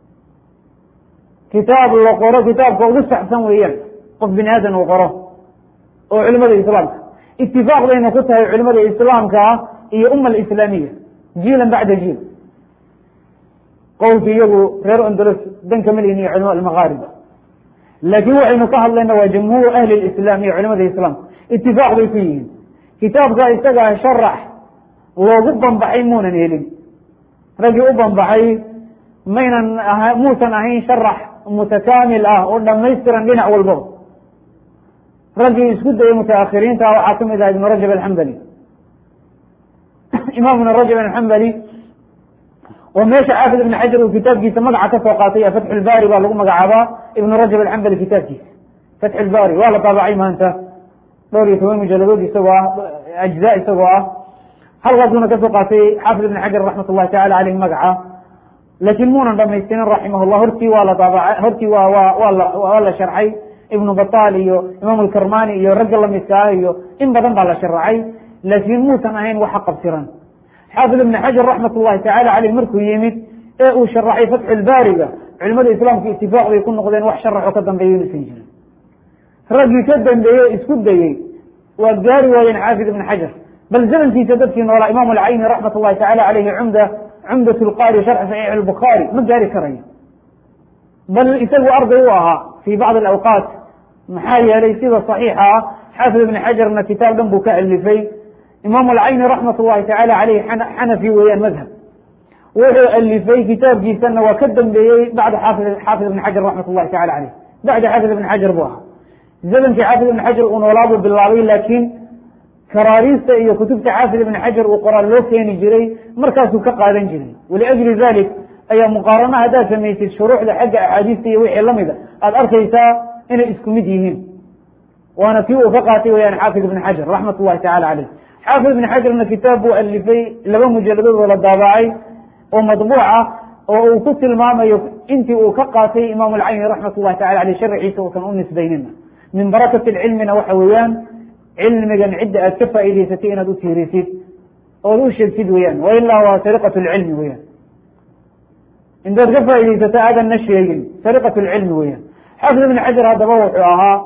kitaab la qoro kitaabka ugu saxsan weeyaan qof bini aadan uu qoro oo culimada islaamka itifaaq bayna ku tahay culimada islaamka ah iyo umma alislaamiya jiilan bacda jiil qowlki iyagu reer andalus dan kama lihin iyo culama almagaariba laakiin waxaynu ka hadlayna waa jamhuur ahli lislaam iyo culimada islaamka itifaaq bay ku yihiin kitaabka isagaa sharax loogu banbaxay muunan helin raggii u banbaxay maynan aha muusan ahayn sharax mutakaamil ah oo dhamaystiran dhinac walbaba raggii isku dayay mutaakhiriinta waxaa kamid aha ibn rajab alxambali imaam ibn rajab alxambali oo meesha xaafid ibn xajar uu kitaabkiisa magaca ka soo qaatay fatxu lbari baa lagu magacaabaa ibn rajab alxambali kitaabkiisa fatxu lbari waa la taabacay maanta dhowr iyo toban mujaladood isagoo ah ajza isagoo ah halkaasuna kasoo qaatay xaafid ibn xajar raxmat ullahi tacala aleyh magaca laakiin muunan dhamaystirin raximah llah hortii waa la daabaca hortii waa wa waa la waa la sharxay ibnu batal iyo imaam alkarmani iyo ragga lamidka ah iyo in badan baa la sharacay laakiin muusan ahayn waxa qabsiran xaafid ibn xajar raxmat ullahi tacala aleyh markuu yimid ee uu sharaxay fatxu lbaariga culimada islaamka itifaaq bay ku noqdeen wax sharaxoo ka dambeeya inuusan jirin raggii ka dambeeyey isku dayey waa gaari waayeen xaafid ibn xajar bal zamankiisa dadkii noolaa imaam alcayni raxmat ullahi tacala aleyhi cumda cumdat lqari sharxi saxiix albukhaari ma gaari karayo bal isagu arday u ahaa fi bacdi alawqaat maxaa yeelay sida صaxiixa ah xaafid ibn xajarna kitaab dhan buu ka alifay imaam alcayni raxmat ullahi tacala aleyh xanafi weeyaan madhab wuxuu alifay kitaabkiisana waa ka dambeeyey bacda xaafid xaafid ibn xajar raxmat ullahi tacala aleyh bacda xaafid ibn xajar buu ahaa zamankii xaafid ibn xajar uu noolaa buu bilaabay laakiin karaariista iyo kutubta xaafid ibn xajar uu qoraan loo keeni jiray markaasuu ka qaadan jiray waliajli dalik ayaa muqaarana haddaad samaysid shuruuxda xagga axaadiista iyo wixii lamida aada arkaysaa inay isku mid yihiin waana kii uu ka qaatay weyaan xaafid ibn xajar raxmat ullahi tacala caleyh xaafid ibn xajarna kitaab buu alifay laba mujaladood oo la daabacay oo madbuuc ah oo uu ku tilmaamayo intii uu ka qaatay imaam alcayni raxmat ullahi tacala aleyh sharciisa uusan u nisbaynina min barakati cilmina waxa weeyaan cilmigan cidda aad ka faa'idaysatay inaad u tiirisid ood u sheegtid weyaan wailaa waa sariqat lcilmi weyaan intaad ka faa'idaysata aadanna sheegin sariqat lcilmi weyaan xaafid ibn xajar haddaba wuxuu ahaa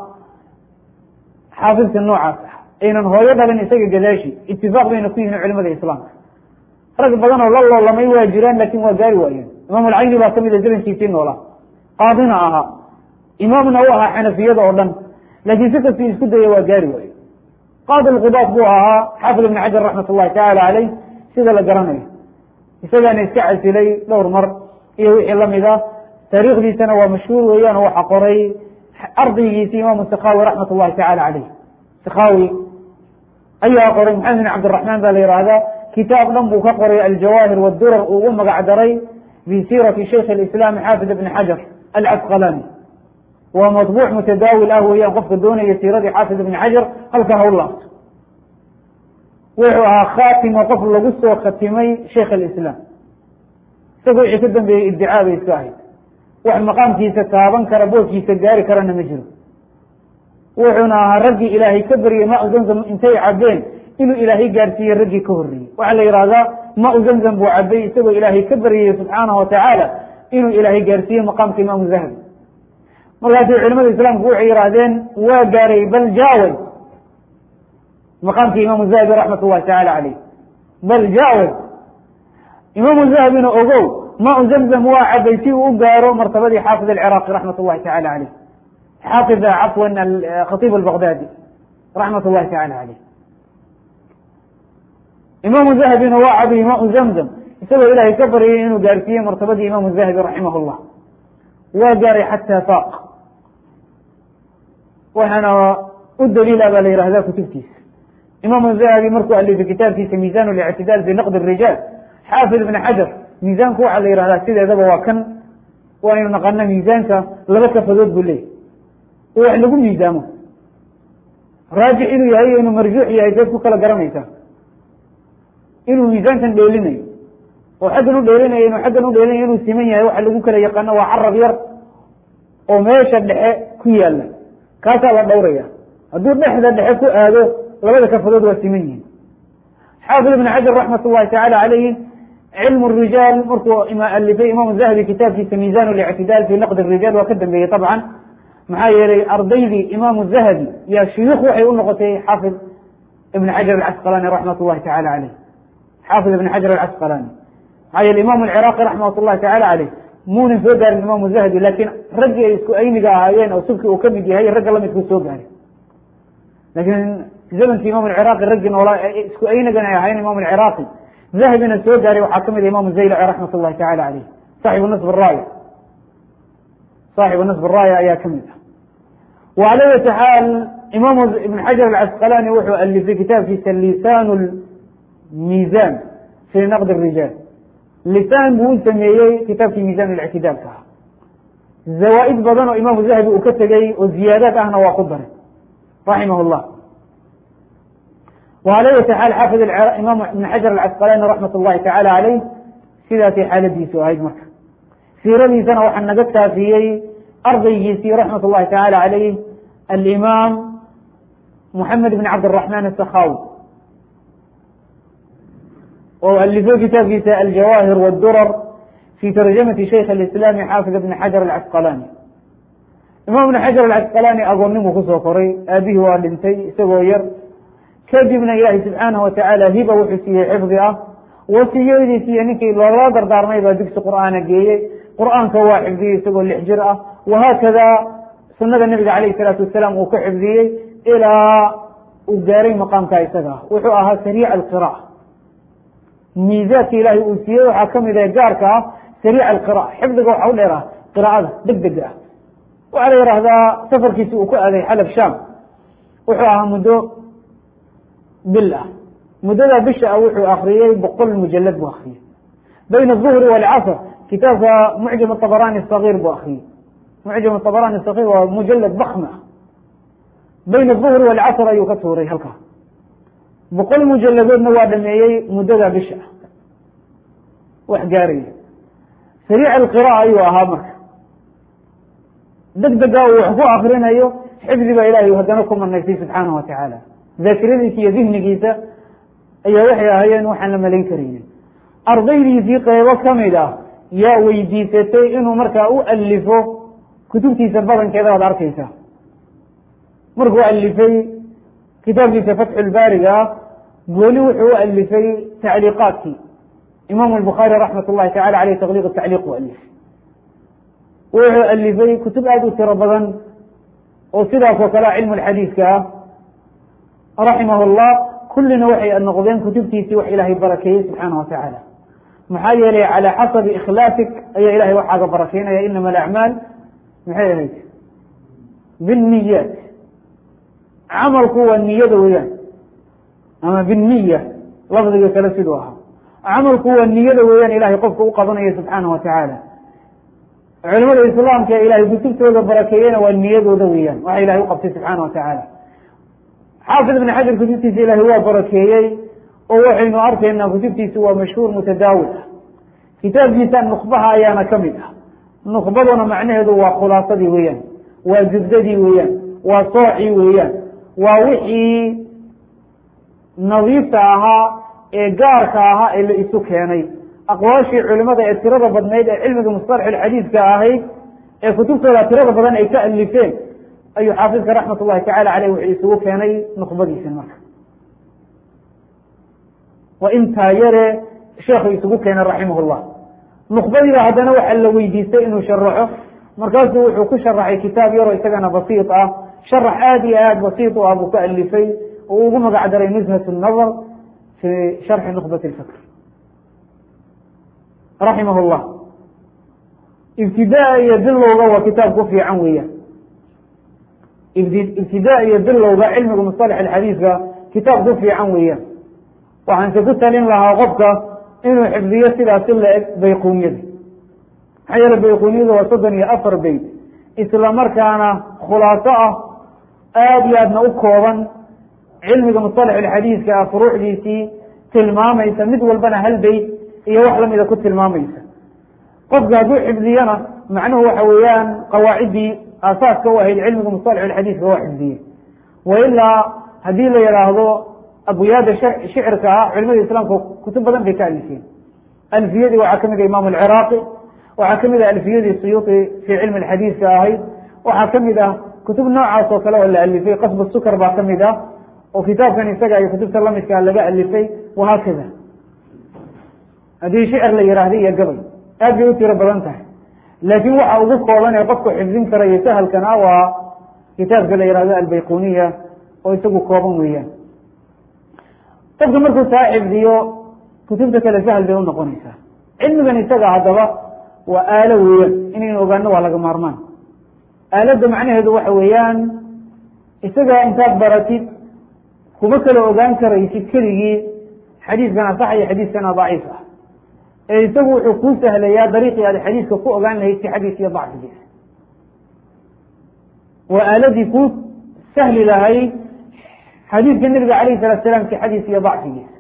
xaafidka noocaas ah aynan hooyo dhalin isaga gadaashi itifaaq bayna ku yihiin culimada islaamka rag badan oo la loolamay waa jiraan laakin waa gaari waayeen imaam alcayni baa kamid a zamankiisii noolaa qaadina ahaa imaamna u ahaa xanafiyada oo dhan laakiin si kastii isku daya waa gaari waaye qaadi lqudaat buu ahaa xaafid ibn xajar raxmat ullahi tacala caleyh sida la garanayo isagaana iska casilay dhowr mar iyo wixii lamid ah taariikhdiisana waa mashhuur weeyaan oo waxa qoray ardaygiisi imaamu sakhawi raxmat ullahi tacala caleyh sakhawi ayaa qoray maxamed bin cabdiraxmaan baa la yihahdaa kitaab dhan buu ka qoray aljawaahir wاdurar uu u magac daray fi siirati shaykh اlislaam xaafid ibn xajar alcasqalani waa maطbuuc mutadaawil ah weeyaan qofka doonaya siiradii xaafid ibn xajar halkan ha u laabto wuxuu ahaa khaatimo qof lagu soo khatimay shaykh alislaam isagoo wixii ka dambeeyey iddicaa bay iska ahayd wax maqaamkiisa taaban kara booskiisa gaari karana ma jiro wuxuuna ahaa raggii ilaahay ka baryey maa u zamzam intay cabeen inuu ilaahay gaarsiiyey raggii ka horreeyey waxaa la yidhahdaa maa u zamzam buu cabay isagoo ilaahay ka baryayey subxaanahu watacaala inuu ilaahay gaarsiiyey maqaamka imaamu zahabi markaasay culimada islaamku waxay yidhaahdeen waa gaaray bal jaawaz maqaamkii imaamu zahabi raxmat ullahi tacaala caleyh bal jaawaz imaamu zahabina ogow maa u zamzam waa cabay si uu u gaaro martabadii xaafid alciraaqi raxmat ullahi tacala caleyh xaafid cafwan khatiib albaqdaadi raxmat ullahi tacala caleyh imaamu zahabina waa cabay maa u zamzam isagoo ilaahay ka baryay inuu gaarsiiyey martabadii imaamu zahabi raximah llah waa gaaray xataa faaq waxaana u daliila baa la yihahdaa kutubtiisa imaamu zahabi markuu alifay kitaabkiisa miisan lictidaal fi naqd rijaal xaafid ibn xajar miisaanku waxaa la yihahdaa sideedaba waa kan waaynu naqana miisaanka laba kafadood buu leeyahy oo wax lagu miisaamo raajix inuu yahay inuu marjuux yahay seed ku kala garanaysaa inuu miisaankan dheelinayo oo xaggan u dheelinayo inuu xaggan u dheelinayo inuu siman yahay waxa lagu kala yaqaano waa carab yar oo meesha dhexe ku yaala kaasaa la dhowraya hadduu dhexda dhexe ku aado labada kafadood waa siman yihin xaafid ibn xajar raxmat ullahi tacaala calayhi cilmu rijaal markuu alifay imaamu zahabi kitaabkiisa miisan lictidaal fi naqd rijaal waa ka dambeeyey طabcan maxaa yeelay ardaydii imaamu zahabi yaa shuyuukh waxay u noqotay xaafid ibn xajar alcasqalani raxmat ullahi tacala caleyh xaafid ibn xajar alcasqalani maxaa yeele imaamu alciraaqi raxmat ullahi tacala caleyh muunan soo gaarin imaamu zahabi laakiin raggii ay isku ayniga ahaayeen oo subki uu ka mid yahay ragga lamidkuu soo gaaray laakiin zamankii imam alciraaqi raggii noolaa isku aynigan ay ahayn imam alciraaqi zahabina soo gaaray waxaa kamid ah imam zaylaci raxmat ullahi tacala caleyh saaxibu nasb raaya saaxibu nasb raaya ayaa kamid ah wacala yati xaal imam ibn xajar alcasqalani wuxuu alifay kitaabkiisa lisaan miisan fi naqd rijaal lisaan buu u sameeyey kitaabkii miisan lictidaalka ah zawaa-id badan oo imaamu zahabi uu ka tegey oo ziyaadaad ahna waa ku daray raximah llah wala yati xaal xaafid imaam ibn xajar alcasqalani raxmat ullahi tacala caleyh sidaasay xaaladiisu ahayd marka siiradiisana waxaa naga kaafiyey ardaygiisii raxmat ullahi tacala caleyh alimaam moxamed ibn cabdiraxman asakhawi oo alifay kitaabkiisa aljawaahir wاdurar fi tarjamati shaykh alislaami xaafid ibn xajar alcasqalani imaam ibn xajar alcasqalani agoonnimuu kusoo koray aabihii waa dhintay isagoo yar kadibna ilaahay subxaanahu watacaala hiba wuxuu siiyey xifdi ah wasiyadiisiiyo ninkii loola dardaarmay baa dugsi qur'aana geeyey qur'aanka waa xifdiyey isagoo lix jir ah wahaakada sunada nabiga calayh salaatu wasalaam uu ka xifdiyey ilaa uu gaaray maqaamka isaga ah wuxuu ahaa sariic alqira'a miisaadka ilaahay uu siiyey waxaa kamid ah gaarka ah sariic alqira'a xifdiga waxa u dheer ah qiraa'ada deg dega ah waxaa la yihahdaa safarkiisi uu ku aaday xalab sham wuxuu ahaa muddo bil ah muddadaa bisha ah wuxuu akriyey boqol mujalad buu akriyey bayna aلظuhri wاlcasr kitaabka mucjam abarani اصaغيir buu akriyey mucjam abarani اصaغيir waa mujalad bakm ah bayna aلظuhri wاlcasr ayuu ka tuuray halkaa boqol mujaladoodna waa dhameeyey muddadaa bisha ah wax gaaraya sariic alqira'a ayuu ahaa marka deg dega uu wax ku akrinayo xifdi baa ilahay haddana ku manaysay subxaanahu watacaala daakiradiisa iyo dihnigiisa ayaa waxay ahaayeen waxaan la malayn karaynin ardaydiisii qeybo kamid ah yaa weydiisatay inuu markaa u alifo kutubtiisa badankeeda waad arkeysaa markuu alifay kitaabkiisa fatxulbaariga ah gooli wuxuu u alifay tacliiqaadkii imaamu albukhaari raxmat ullahi tacala aleyh taqliiq tacliiq u alifay wuxuu alifay kutub aada u tiro badan oo sidaas oo kale cilmu lxadiiska ah raximah llah kullina waxay noqdeen kutubtiisii wax ilaahay barakeeyey subxaana wa tacaala maxaa yeelay calaa xasabi ikhlaasik ayaa ilahay waxaaga barakeynaya inama alacmaal maxay ahayd binniyaat camalku waa niyada weyaan ama binniya lafdiga kale siduu ahaa camalku waa niyada weeyaan ilahay qofka u qabanaya subxaanahu watacaala culimada islaamka ee ilahay kutubtooda barakeeyena waa niyadooda weeyaan waxa ilahay u qabtay subxaana watacaala xaafid ibn xajar kutubtiisa ilahay waa barakeeyey oo waxaynu arkaynaa kutubtiisa waa mashhuur mutadaawil ah kitaabkiisa nuqbaha ayaana kamid ah nuqbaduna macnaheedu waa khulaasadii weeyaan waa jubdadii weeyaan waa soocii weeyaan waa wixii nadiifta ahaa ee gaarka ahaa ee la isu keenay aqwaashii culimada ee tirada badnayd ee cilmiga musطalax xadiidka ahayd ee kutubtooda tirada badan ay ka alifeen ayuu xaafidka raxmat ullahi tacala aleyh wuxuu isugu keenay nuqbadiisa marka waa intaa yare sheekhu isugu keenay raximah llah nuqbadiiba haddana waxaa la weydiistay inuu sharaxo markaasuu wuxuu ku sharaxay kitaab yaroo isagana basiid ah sharax aada iyo aada basiid u ah buu ka alifay oo ugu magac daray nuzhat الnadr fi sharxi nuqbat اlfikr raximah llah ibtidaa iyo bilowga waa kitaab ku fiican weeyaan ibtidaa iyo bilowga cilmiga musطalax xadiidka kitaab ku fiican weeyaan waxaanse ku talin lahaa qofka inuu xifdiyo sidaasi la eg bayquniyada maxaa yeele bayquniyada waa soddon iyo afar beyt isla markaana khulaaso ah aada iyo aadna u kooban cilmiga musطalax xadiidka ah furuucdiisii tilmaamaysa mid walbana hal beyt iyo wax lamida ku tilmaamaysa qofka hadduu xifdiyana macnuhu waxa weeyaan qawaaciddii aasaaska u ahayd cilmiga musطalax xadiidka waa xifdiyey wailaa haddii la yidhaahdo abyaada shicirka ah culimada islaamka kutub badan bay ka alifiyeen alfiyadii waxaa kamid a imam alciraaqi waxaa kamid ah alfiyadii suyuuti fii cilmi alxadiidka ahayd waxaa kamid ah kutub noocaas oo kale oo la alifay qasb sukar baa kamid ah oo kitaabkan isaga iyo kutubta lamidkaa laga alifay wahaakada haddii shicir la yihahda iyo gabay aad bay u tiro badan tahay laakiin waxa ugu kooban ee qofku xifdin karayo sahalkan ah waa kitaabka la yihahdo albayquniya oo isagu kooban weeyaan qofka markuu taa xifdiyo kutubta kale sahal bay unoqonaysaa cilmigan isaga haddaba waa aalo weeyaan inaynu ogaano waa laga maarmaan aaladda macnaheedu waxa weeyaan isaga intaad baratid kuma kala ogaan karaysid keligii xadiidkana sax iyo xadiidkana daciif ah ee isagu wuxuu kuu sahlayaa dariiqii aad xadiidka ku ogaan lahayd sixadiisa iyo dacfigiisa waa aaladii kuu sahli lahayd xadiidka nabiga alayh salatu salam sixadiisa iyo dacfigiisa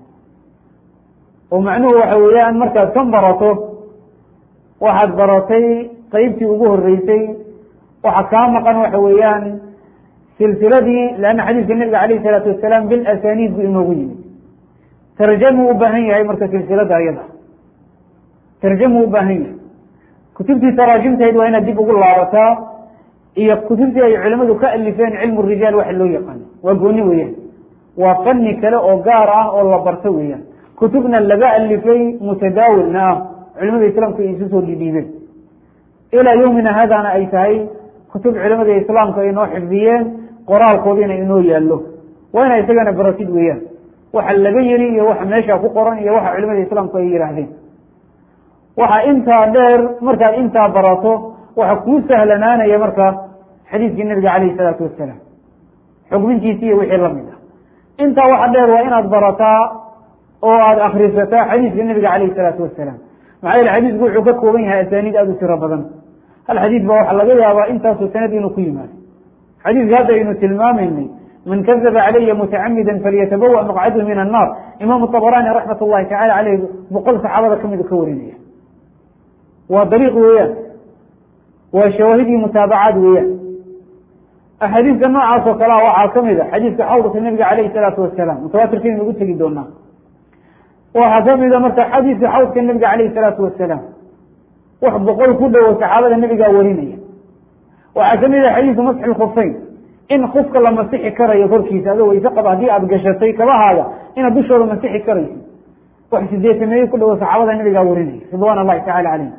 oo macnuhu waxa weeyaan markaad kan barato waxaad baratay qeybtii ugu horeysay waxa kaa maqan waxa weeyaan silsiladii leanna xadiidka nabiga alayh salaatu wasalaam bilasaniid buu inoogu yimid tarjamuu u baahan yahay marka silsilada ayada tarjamuu u baahan yahay kutubtii taraajimtahayd waa inaad dib ugu laabataa iyo kutubtii ay culimadu ka alifeen cilmu rijaal waxa loo yaqaano waa gooni weeyaan waa fani kale oo gaar ah oo la barto weeyaan kutubna laga alifay mutadaawilna ah culimada islaamku ay isu soo dhidhiibeen ilaa yowmina haadana ay tahay kutub culimada islaamku ay noo xifdiyeen qoraalkoodiina inoo yaallo waa ina isagana baratid weeyaan waxa laga yiri iyo waxa meesha ku qoran iyo waxa culimada islaamku ay yihaahdeen waxa intaa dheer markaad intaa barato waxa kuu sahlanaanaya marka xadiidkii nabiga alayh salaatu wasalaam xukmintiisi iyo wixii lamid ah intaa waxa dheer waa inaad barataa oo aada akrisataa xadiidka nabiga alayh salaatu wasalaam maxaa yeele xadiidku wuxuu ka kooban yahay asaaniid aada u tiro badan hal xadiid ba waxaa laga yaabaa intaasu sanad inuu ku yimaado xadiidka hadda aynu tilmaamaynay man kadaba calaya mutacamida falyatabawa maqcadahu min annaar imaamu طabrani raxmat ullahi tacala aleyh boqol saxaabada kamid ka warinaya waa dariiq weeyaan waa shawaahidii mutaabacaad weeyaan axaadiiska noocaas oo kalea waxaa kamid a xadiidka xawdka nabiga alayh salaatu wasalaam mutawaatirkaynu ugu tegi doonaa waxaa kamid a marka xadiidka xawdka nabiga alayh salaatu wasalaam wax boqol ku dhowo saxaabada nabigaa warinaya waxaa kamid a xadiidka masxi lkhufayn in kufka la masixi karayo korkiisa adoo wayse qaba haddii aada gashatay kabahaaga inaad dushooda masixi karayso wax sideetameeye ku dhowo saxaabada nabigaa warinaya ridwan allahi tacala caleyh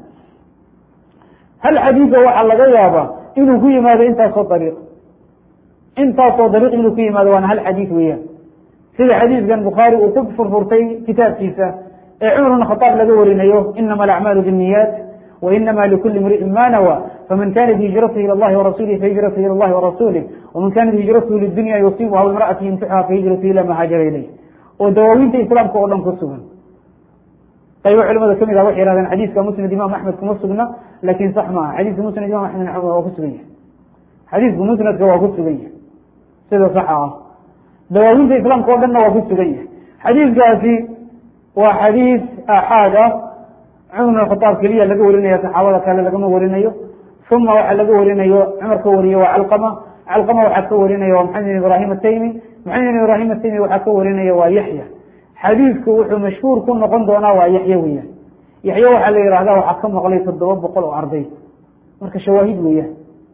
hal xadiida waxaa laga yaabaa inuu ku yimaado intaasoo dariiq intaasoo dariiq inuu ku yimaado waana hal xadiid weeyaan sida xadiidkan bukhaari uu ku furfurtay kitaabkiisa ee cumar bn khadaab laga warinayo inama alacmaalu binniyaat وإنما لكل امرئ ما نوى فمن كانت هجرته إلى الله ورسوله فهجرته إلى الله ورسوله ومن كانت هجرته للدنيا يصيبها أو امرأة ينكحها فهجرته إلى ما هاجر إليه ودواوين الإسلام كأولهم كسبنا طيب علماء كم إذا وحي هذا حديث كمسند إمام أحمد كمسبنا لكن صح ما حديث مسند إمام أحمد هو كسبنا حديث مسند هو كسبنا سيدا صحة دواوين الإسلام كأولنا هو كسبنا حديث جاسي وحديث أحد عمر بن الخطاب كليا لقوا لنا يتحاول كان لقوا ورنا ثم لقوا لنا عمر كوري وعلقمة علقمة وحكوا لنا ومحمد بن إبراهيم التيمي محمد بن إبراهيم التيمي وحكوا لنا ويحيى حديثك وحو مشهور كنا قندونا ويحيى وياه يحيى وحلي رهلا وحكم غليظ الضواب بقول عرضي مرك شواهد وياه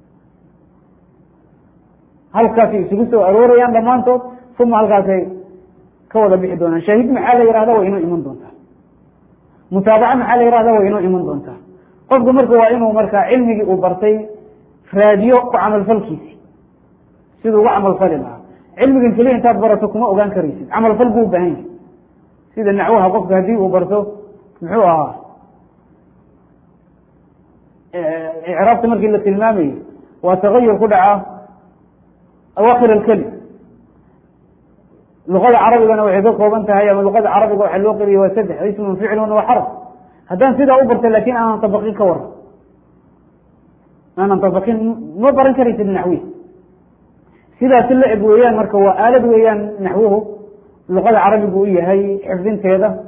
هل كافي سجسوا أروريان ضمانته ثم هل كافي كولا بيحدونا شاهد محل يرهلا وإنه إيمان دونتا متابعة محل يرهلا وإنه إيمان دونتا قفق مرك وإنه مرك علمي وبرتي راديو وعمل فلكيسي سيدو وعمل فلنا علمي انت ليه انت برتكم وغان كريسي عمل فلقو بهين سيدا نعوها قفق هدي وبرتو نعوها اعرابت مرك اللي تلمامي وتغير خدعة أواخر الكلم اللغة العربية أنا وعيدوك وبنتها هي من اللغة العربية وحلوقري وسدح اسم فعل وحرف هدان سيدا أوبرت لكن أنا انطبقين كورا أنا انطبقين مبرن كريس النحوي سيدا تلعب ويان مركا وآلد ويان نحوه اللغة العربية قوية هي حفظين كذا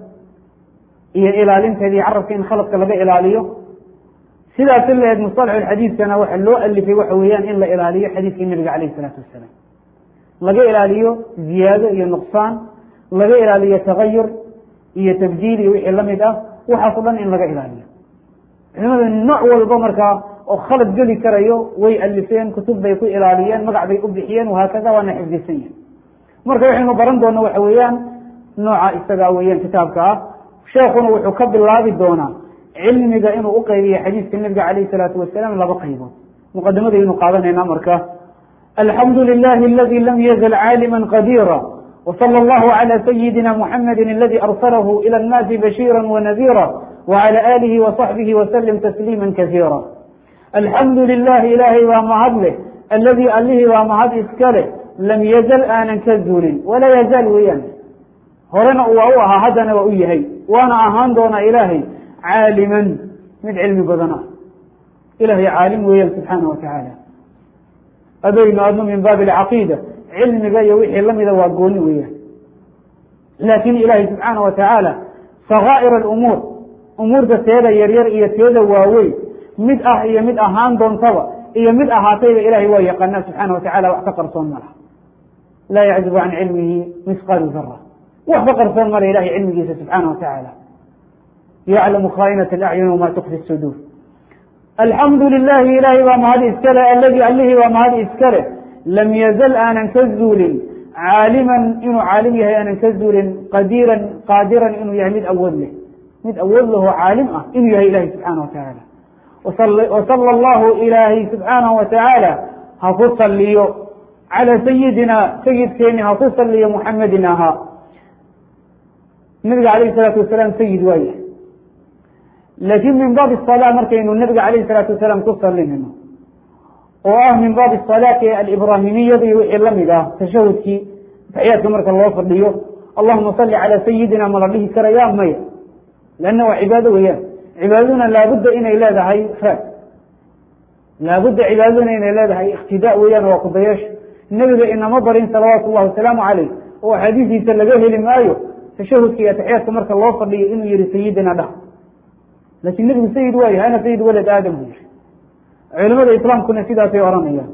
هي إلالين كذي عرف كين خلق لقى إلاليه سيدا تلعب مصطلح الحديث كان وحلو اللي في وحويان إلا إلاليه حديث النبي عليه الصلاة والسلام لقى إلاليه زيادة هي نقصان لقى إلاليه تغير هي تبديل وحي لمدة وحصلا إن لقى إلاليه لماذا النوع والبمركا وخلط قلي كريو ويألفين كتب بيكو إلاليين مقع بيكو بحيين وهكذا وانا حفظيسيين مركا يحين مبرندونا وحويان نوع استقاويين كتابك شيخنا وحكب الله بالدونا علمي إنه أقيري حديث النبي عليه الصلاة والسلام لا بقيبه مقدمة إنه قادنا هنا مركا الحمد لله الذي لم يزل عالما قديرا وصلى الله على سيدنا محمد الذي أرسله إلى الناس بشيرا ونذيرا وعلى آله وصحبه وسلم تسليما كثيرا الحمد لله إلهي ومعد له الذي أله ومعد إسكاله لم يزل آنا كالزول ولا يزال ويان هرنا وأوها هدنا وأيهي وأنا أهان دون إلهي عالما من علم بدنا إلهي عالم ويان سبحانه وتعالى أبين أدنو من باب العقيدة علم جاي وحي لم يذوقوني وياه لكن إلهي سبحانه وتعالى صغائر الأمور أمور تسيرة يرير إيتيودا واوي مد أه إيا مد أهان دون طبع إيا مد أهاتيب إلهي ويقنا سبحانه وتعالى واحتقر صنمره لا يعجب عن علمه مثقال ذرة واحتقر صنمره إلهي علمه سبحانه وتعالى يعلم خائنة الأعين وما تخفي الصدور الحمد لله إلهي وما هذه إسكاله الذي أله وما هذه إسكاله لم يزل آنا كالزول عالما إنه عالمه آنا كالزول قديرا قادرا إنه يمد أول له مد أول له عالمه إنه يهي إلهي سبحانه وتعالى وصلى, وصلى الله إلهي سبحانه وتعالى هفصل لي على سيدنا سيد كيني هفصل لي محمدنا ها النبي عليه الصلاة والسلام سيد وايه لكن من باب الصلاة مركين النبي عليه الصلاة والسلام تصل لنا وآه من باب الصلاة الإبراهيمية وإعلام ذا تشهدك تحياتك مرك الله فضيه اللهم صل على سيدنا مرضيه كريام مية لأنه عباده وياه عبادنا لابد إن إلى هاي فرق لابد عبادنا إن إلى هاي اقتداء ويانا وقضياش النبي إن مضر صلوات الله وسلامه عليه وحديثي سلقاه لما آيه تشهدك تحياتك مرك الله فضيه إنه يري سيدنا ده لكن النبي سيد وايه أنا سيد ولد آدم بيش علماء الإسلام كنا سيدا في وران أيام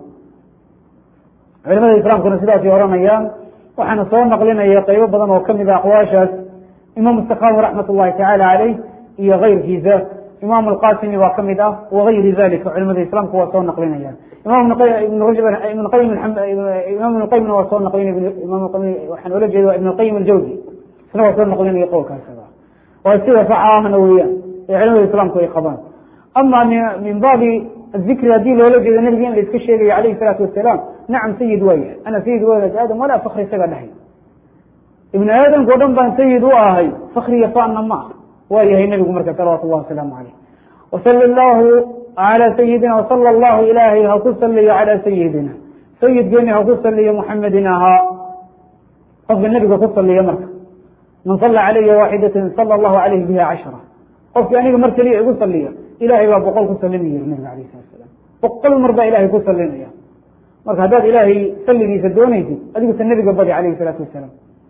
علماء الإسلام كنا سيدا في وران أيام وحنا صور نقلنا إيا طيب بضان وكم إذا أقواشات إمام السقام رحمة الله تعالى عليه إيا غير في ذات إمام القاسم وكم إذا وغير ذلك علماء الإسلام كوا صور نقلنا إياه إمام ابن رجب ابن القيم إمام القيم هو صور نقلنا إمام القيم وحنا ولد ابن القيم الجوزي سنوى صور نقلنا يقول كذا ويصير فعاهنا وياه علماء الإسلام كوا يقبان أما من باب الذكر هذه لو لقي النبي اللي تكشف عليه الصلاة والسلام نعم سيد ويه أنا سيد ولد آدم ولا فخر سجى نحي ابن آدم قدام بان سيد وآهي فخري يصاننا معه ويه النبي مركة صلوات الله وسلامه عليه وصلى الله على سيدنا وصلى الله إلهي هتصلي على سيدنا سيد جني هتصلي محمدنا ها قصد النبي هتصلي مركة man salla calaya waaxidatin sala allahu calayhi biha cashra qofkii aniga mar keliya igu saliya ilahay baa boqol ku salin yiri nabiga alayh salatu salaam boqol mar baa ilahay ku salinaya marka haddaad ilaahay salligiisa doonaysid adiguse nebiga badi calayhi salaatu wasalaam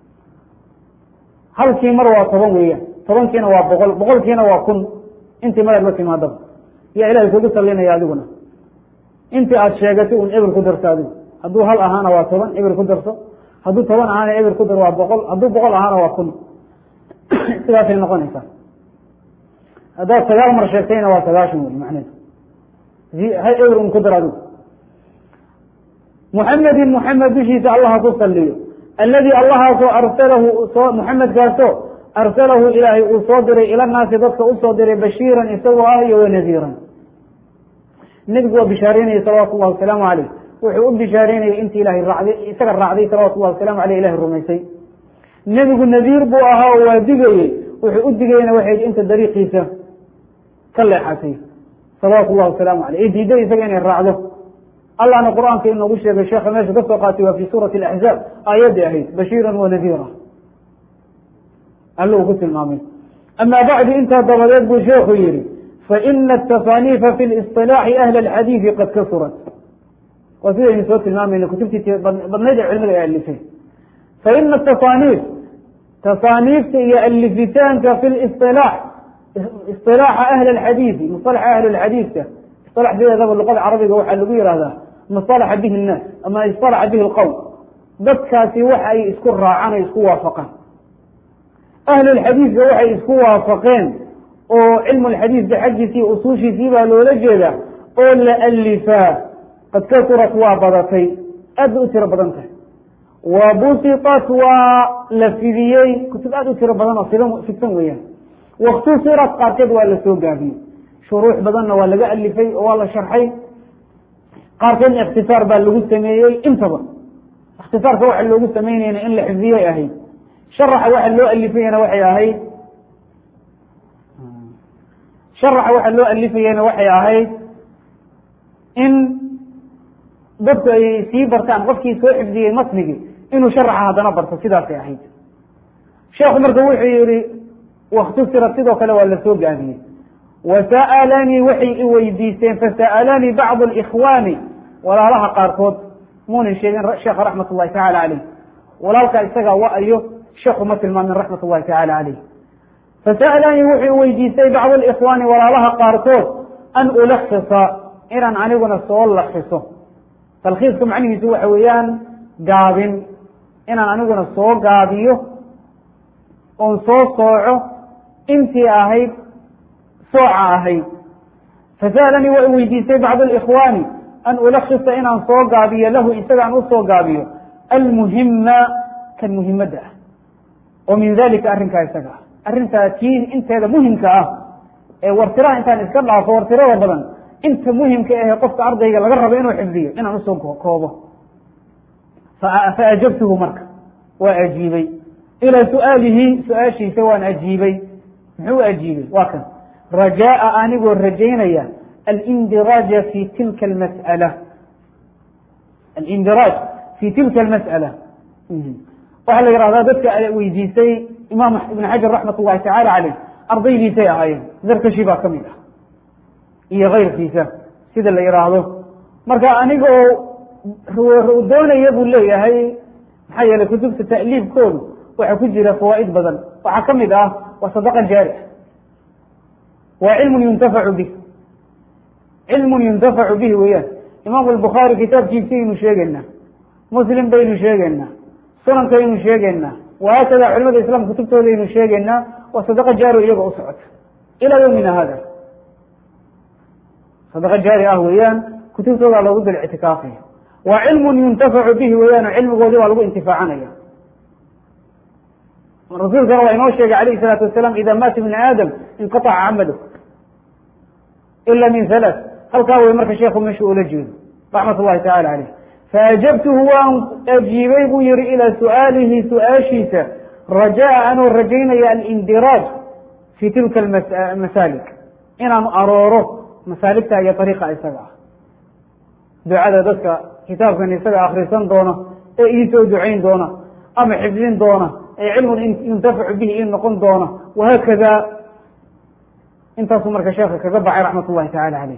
halkii mar waa toban weeyaan tobankiina waa boqol boqolkiina waa kun intii maraad la timaadaba yaa ilahay kugu salinaya adiguna intii aad sheegatay un eber ku darto adigu hadduu hal ahaana waa toban eber ku darso hadduu toban ahaana eber ku dar waa boqol hadduu boqol ahaana waa kun sidaasay noqonaysaa haddaad sagaal mar sheegtayna waa sagaashan wey macneedu hal eber un ku dar adigu muxamedin muxamed dushiisa allaha ku saliyo aladi allahaasoo arsalahu soo muxamedkaasoo arsalahu ilaahay uu soo diray ila naasi dadka usoo diray bashiiran isagoo ah iyo wanadiiran nebigu waa bishaareynayay salawatu llahi wasalaamu caleyh wuxuu u bishaareynayay intii ilahay raacday isaga raacday salawatu llahi wasalamu aleyh ilahay rumaysay nebigu nadiir buu ahaa oo waa digayey wuxuu u digayena waxay inta dariiqiisa ka leexatay salawaatu llahi wasalaamu aleyh ee diiday isaga inay raacdo allahna qur-aanka inoogu sheegay sheekha meesha ka soo qaatay waa fi suurati alaxzaab aayaddii ahayd bashiiran wa nadiira alla uu ku tilmaamay amaa bacdi intaa dabadeed buu sheekhu yihi faina atasaaniifa fi lisilaaxi ahla alxadiidi qad kasurat waa sidaynu soo tilmaamayna kutubtii badnayd ee culimada ay alifeen faina atasaaniif tasaaniifta iyo alifitaanka fi lisilaax isilaaxa ahli alxadiidi musalaxa ahli lxadiidka isalax sideedaba luqada carabiga waxaa lagu yihahdaa masalaxa bihi nnaas ama isalaxa bihi lqowm dadkaasi waxa ay isku raacaan o isku waafaqaan ahlulxadiidka waxay isku waafaqeen oo cilmu lxadiidka xaggiisii usuushiisii baa loola jeedaa oo la alifaa qad kasurat waa badatay aad bay u tiro badan tahay wa busitat waa la fidiyey kutub aad u tiro badan oo fida fidsan weeyaan wakhtusirat qaarkeed waa la soo gaabiyey shuruux badanna waa laga alifay oo waa la sharxay qaarkeedna ikhtisaar baa lagu sameeyey intaba ikhtisaarka waxa loogu samaynayna in la xifdiyay ahayd sharaxa waxa loo alifayana waxay ahayd sharaxa waxa loo alifayana waxay ahayd in dadku ay sii bartaan qofkii soo xifdiyey matnigii inuu sharaxa haddana barto sidaasay ahayd sheekhu marka wuxuu yihi wakhtusira sidoo kale waa la soo gaabiyey wasa'alanii waxay i weydiisteen fasa'alanii bacdu alikhwaani walaalaha qaarkood muunan sheegin sheekha raxmat ullahi tacala caleyh walaalkaa isagaa wa-ayo sheekhu ma tilmaamin raxmat ullahi tacala caleyh fasa'alanii wuxuu weydiistay bacdu alikhwaani walaalaha qaarkood an ulakisa inaan aniguna soo lakiso talkhiiska macnihiisu waxa weeyaan gaabin inaan aniguna soo gaabiyo oon soo sooco intii ahayd sooca ahayd fasa'alanii waa i weydiistay bacdu alikhwaani an ulakisa inaan soo gaabiyo lahu isagaan usoo gaabiyo almuhima kan muhimadda ah oo min dalika arrinkaa isaga ah arrintaa tii inteeda muhimka ah ee wartiraha intaan iska dhaafo wartirada badan inta muhimka ahe qofka ardayga laga rabo inuu xifdiyo inaan usoo koobo faajabtuhu marka waa ajiibay ilaa su-aalihi su-aashiisa waan ajiibay muxuu ajiibay waa kan rajaaa anigoo rajaynaya alindiraaja fi tilka almas'ala alindiraaj fi tilka almas'ala waxaa la yihahdaa dadka weydiistay imaam ibn xajar raxmat ullahi tacala caleyh ardaydiisay ahaayeen zarkashi baa ka mid ah iyo kayrkiisa sida la yihaahdo marka aniga oo doonaya buu leeyahay maxaa yeelay kutubta ta'liifkoodu waxaa ku jira fawaa'id badan waxaa ka mid ah waa sadaqa jaari waa cilmun yuntafacu bih cilmun yuntafacu bihi weeyaan imaamu albukhaari kitaabkiisaynu sheegaynaa muslim baynu sheegaynaa sunankaynu sheegaynaa wahaakada culimada islamka kutubtoodaynu sheegaynaa waa sadaqa jaari iyagoo u socota ilaa yawmina hada sadaqa jaari ah weeyaan kutubtoodaa loogu dal ictikaafaya waa cilmun yuntafacu bihi weeyaan oo cilmigoodii baa lagu intifaacanaya rasuulkana waa inoo sheegay alayh الsalaatu wasalaam ida maata ibn aadam inqaطaca camalu ila min halaaث halkaa way marka sheekhu meesha ula jeedo raxmat ullahi tacala caleyh faajabtuhu waan ajiibay buu yihi ilaa su-aalihi su-aashiisa rajaa anoo rajaynaya alindiraaj fi tilka masaalik inaan arooro masaaligta iyo ariiqa isaga ah ducada dadka kitaabkan isaga akrisan doona ee iisoo ducayn doona ama xifdin doona ay cilmun yuntafacu bihi in noqon doona wahaakada intaasuu marka sheekha kaga baxay raxmat ullahi tacala caleyh.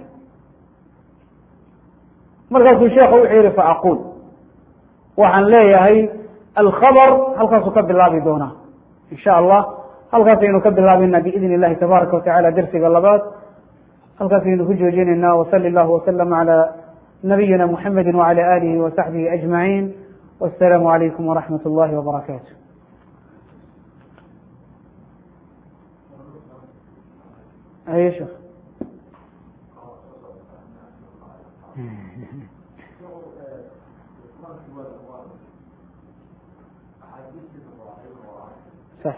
markaasuu sheekha wuxuu yihi faaquul waxaan leeyahay alkhabr halkaasuu ka bilaabi doonaa in sha allah. halkaasaynu ka bilaabina biidn illahi tabaaraka watacala dersiga labaad. halkaasaynu ku joojinaynaa wasali allahu waslama calى nabiyina muxamedi wacalى alihi wasaxbihi ajmaciin. wassalaamu calaykum waraxmat اllahi wbarakaatu. aye sheekh صح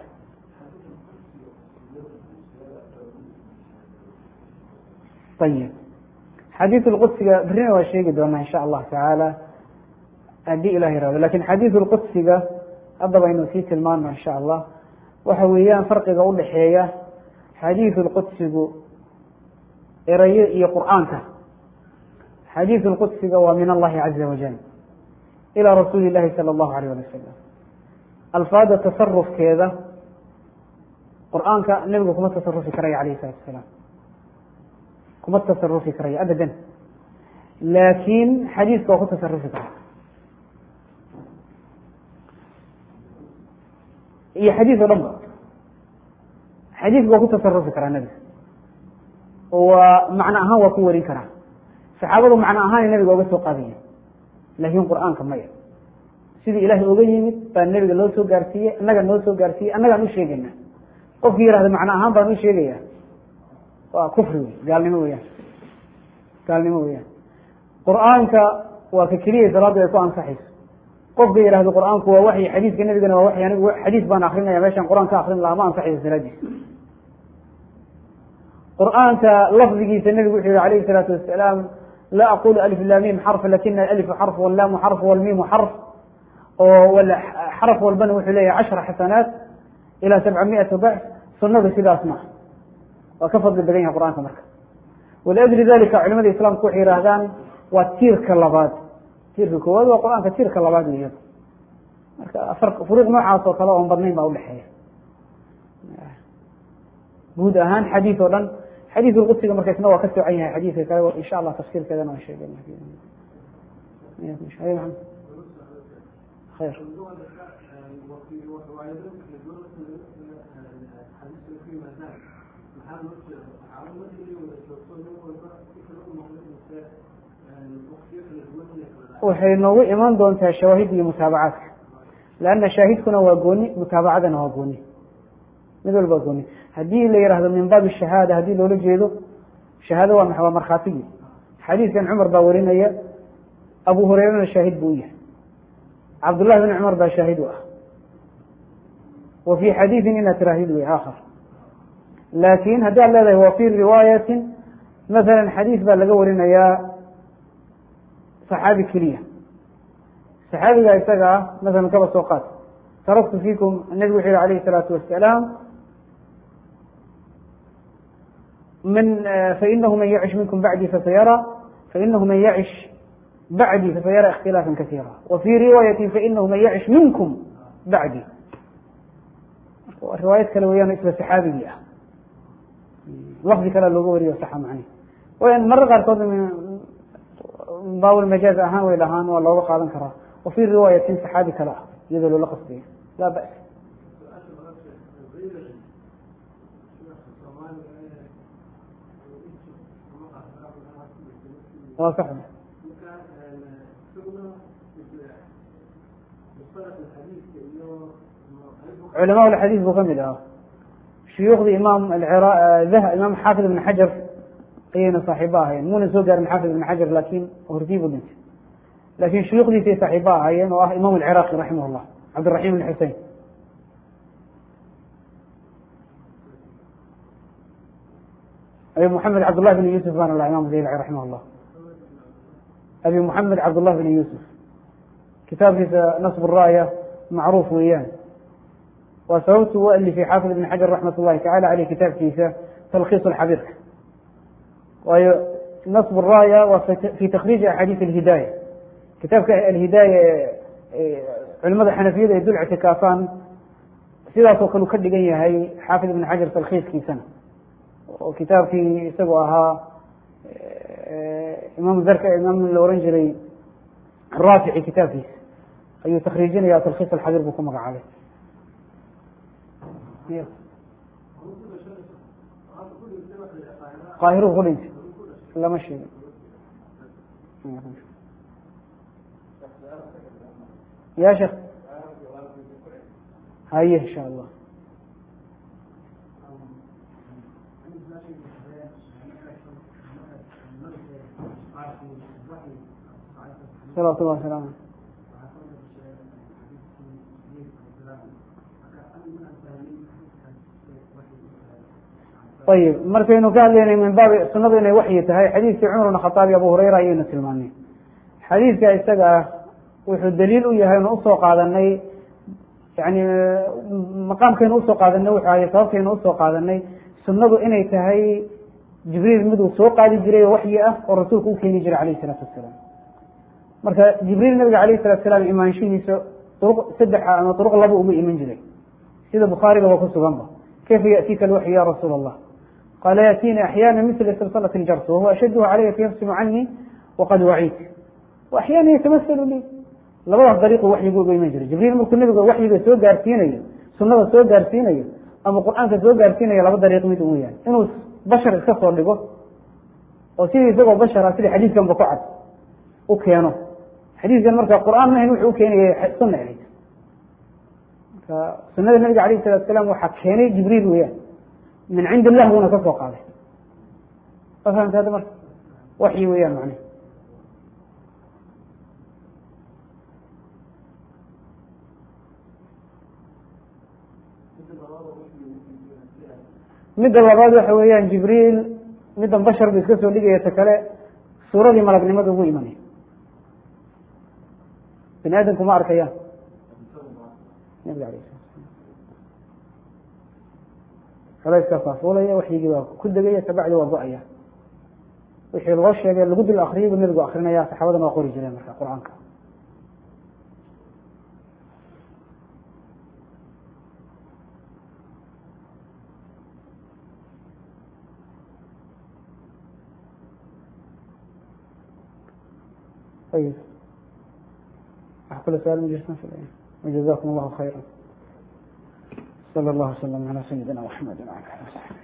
طيب xadiiث اlqudsiga berina waa sheegi doonaa in sha allahu tacaala haddii ilah yirahdo. lakin xadiiث اlqudsiga haddaba aynu sii tilmaano in sha allah waxa weeyaan farqiga udhaxeeya xadiiث اlqudsigu erayo iyo qur'aanka. xadiiث اlqudsiga waa min allahi caza wajal ilى rasuuli اlahi salى اllahu alayh ali wasalam. alfaada tasarufkeeda qur'aanka nebiga kuma tasarufi karayo alayh الsalatu asalaam, kuma tasarufi karayo abadan. laakin xadiiska waa ku tasarufi kara iyo xadiis o dhan ba. xadiiska waa ku tasarufi karaa nebiga oo waa macno ahaan waa ku warin karaa. saxaabadu macno ahaan nebiga oga soo qaadaya, laakin qur'aanka maya. sidii ilaahay oga yimid baa nebiga loo soo gaarsiiyey, annaga noo soo gaarsiiyey, annagaan u sheegayna. qofkii yihahda macno ahaan baan u sheegaya waa kufri wey, gaalnimo weyaan, gaalnimo weyaan. qur'aanka waa ka keliya salaaddu ay ku ansaxayso. qofka yihahdo qur'aanku waa waxyi, xadiiska nebigana waa waxyi, anigu xadiis baan akrinaya meeshaan qur'aan ka akrin lahaa ma ansaxayso salaadiisa. qur'aanka lafdigiisa nebigu wuxuu yihi alayhi الsalaatu wasalaam laa aqulu alif lam mim xarf lakina alifu xarf wallaamu xarf walmimu xarf oo xarf walbana wuxuu leeyahay cashra xasanaat ilaa sabca miata dacf. sunadu sidaas maaha, waa ka fadli badan yahay qur'aanka marka. waliajli dalika culimada islaamku waxay yihahdaan waa tiirka labaad. tiirka koowaad waa qur'aanka, tiirka labaad weya. marka furuuq noocaas oo kale oon badnayn baa udhexeeya. guud ahaan xadiis oo dhan xadiis lqudsiga marka isna waa ka soocan yahay xadiiska kale insha allah tafsiirkeedana waan sheegay. khayr waxay noogu iman doontaa shawaahid iyo mutaabacaadka. lanna shaahidkuna waa gooni, mutaabacadana waa gooni, mid walba waa gooni. haddii la yihahdo min baabi shahaada, haddii loola jeedo shahaado waa maxa waa markhaatigii. xadiiskan cumar baa warinaya, abu hureyrana shaahid buu u yahay, cabdullahi bin cumar baa shaahid u ah. wa fi xadiiثin inaad tiraahid wey aakhar. laakin haddii ad leedahay wa fi riwaayatin masalan xadiis baa laga warinayaa saxaabi keliya. saxaabiga isaga ah masalan kaba soo qaad, taraktu fiikum, nebigu wuxuu yihi alayhi الsalaatu wasalaam من فإنه من يعش منكم بعدي فسيرى فإنه من يعش بعدي فسيرى اختلافا كثيرا. وفي رواية فإنه من يعش منكم بعدي. رواية kale weyaan isla saxaabigii ah, lafdi kale looga wariyo saxa macni wayan marra qaarkood baawil majaaz ahaan way lahaan waa looga qaadan karaa. وفي riwaayatin saxaabi kale ah iyadoo loola qasdiyo laa ba'as. waa sax culamaء اxadiis buu kamid ahaa. shuyuukhdii imaam imaam xaafid ibn xajar ayayna saaxiibo ahayen, muna soo gaarin xaafid ibn xajar lakin hortii buu dhintay. lakin shuyuukhdiisay saaxiibo ahaayeen oo ah imam alciraaqi raximah اllah cabdiraxim ibn xusein. abi muxamed cabdالlah bn yusuf baan la imam zaylaci raximah اllah. abi muxamed cabdالlah bn yusuf kitaabkiisa nasb الraaya macruuf weeyaan. waa sababtu u alifay xaafid ibn xajar raxmat اllahi tacala aleyh kitaabkiisa talkhiis xabirka. waayo nasb الraaya waa fi takriiji axaadiis اlhidaaya. kitaabka alhidaaya culimada xanafiyada ay dul ictikaafaan sidaas oo kale uu ka dhigan yahay xaafid ibn xajar talkhiiskiisana oo kitaabkii isagoo ahaa imaam zarka imaam la oran jiray raafici kitaabkiisa ayuu takriijinaya talkhiis alxabiir buu ku magacaabay qaahiruhu ku dhintay lama sheegin ya sheekh haye insha allah salawatu llahi wasalaamu ayib markaynu ka hadlaynay min baabi sunadu inay waxyi tahay xadiidkii cumar bn khaaab iyo abu hurayra ayaynu tilmaanay xadiidka isaga ah wuxuu daliil u yahay nu usoo qaadanay yani maqaamkaynu usoo qaadanay wuxuu ahay sababtaynu usoo qaadanay sunadu inay tahay jibriil miduu soo qaadi jiray oo waxyi ah oo rasuulku u keeni jiray alayh isalaatu wasalaam marka jibriil nabiga alayh salatu salaam imaanshihiisa duruq saddexa ama duruq laba uma iman jiray sida bukhaariga waa ku suganba kayfa ya'tiika alwaxyu ya rasuula allah qaala yaأtiini axyaana mila silsilat ljars wahuwa ashadhu calaya fayafsimu canii waqad waciid axyaana yatamasalu lii labadaas dariiqu waxyigu uga iman jiray jibriil markuu nabiga waxyiga soo gaarsiinayo sunada soo gaarsiinayo ama qur-aanka soo gaarsiinayo laba dariiq mid uu yahay inuu bashar iska soo dhigo oo sidii isagoo bashara sidii xadiidkanba ku cad u keeno xadiidkan marka qur-aan mahan wuxuu ukeenaya sunna ahayd marka sunada nabiga alayh salatu salaam waxaa keenay jibriil weyaan min cindi illah buuna ka soo qaaday ma fahamta hadda marka waxyi weyaan macne midda labaad waxa weeyaan jibriil middan bashar bu iska soo dhigaya ta kale suuradii malagnimada ugu imanaya bini aadamku ma arkayaan nabiga alayh sala culayskaasaa fuulaya waxyigii waa ku degaya kabacdi waa go-aya wixii loo sheegay lagu dul akriyay bu nabigu akrinaya saxaabadana waa qori jireen marka qur-aanka طيب كل سؤال مجلسنا وجزاكم الله خيرا صلى الله وسلم على سيدنا محمد وعلى اله وصحبه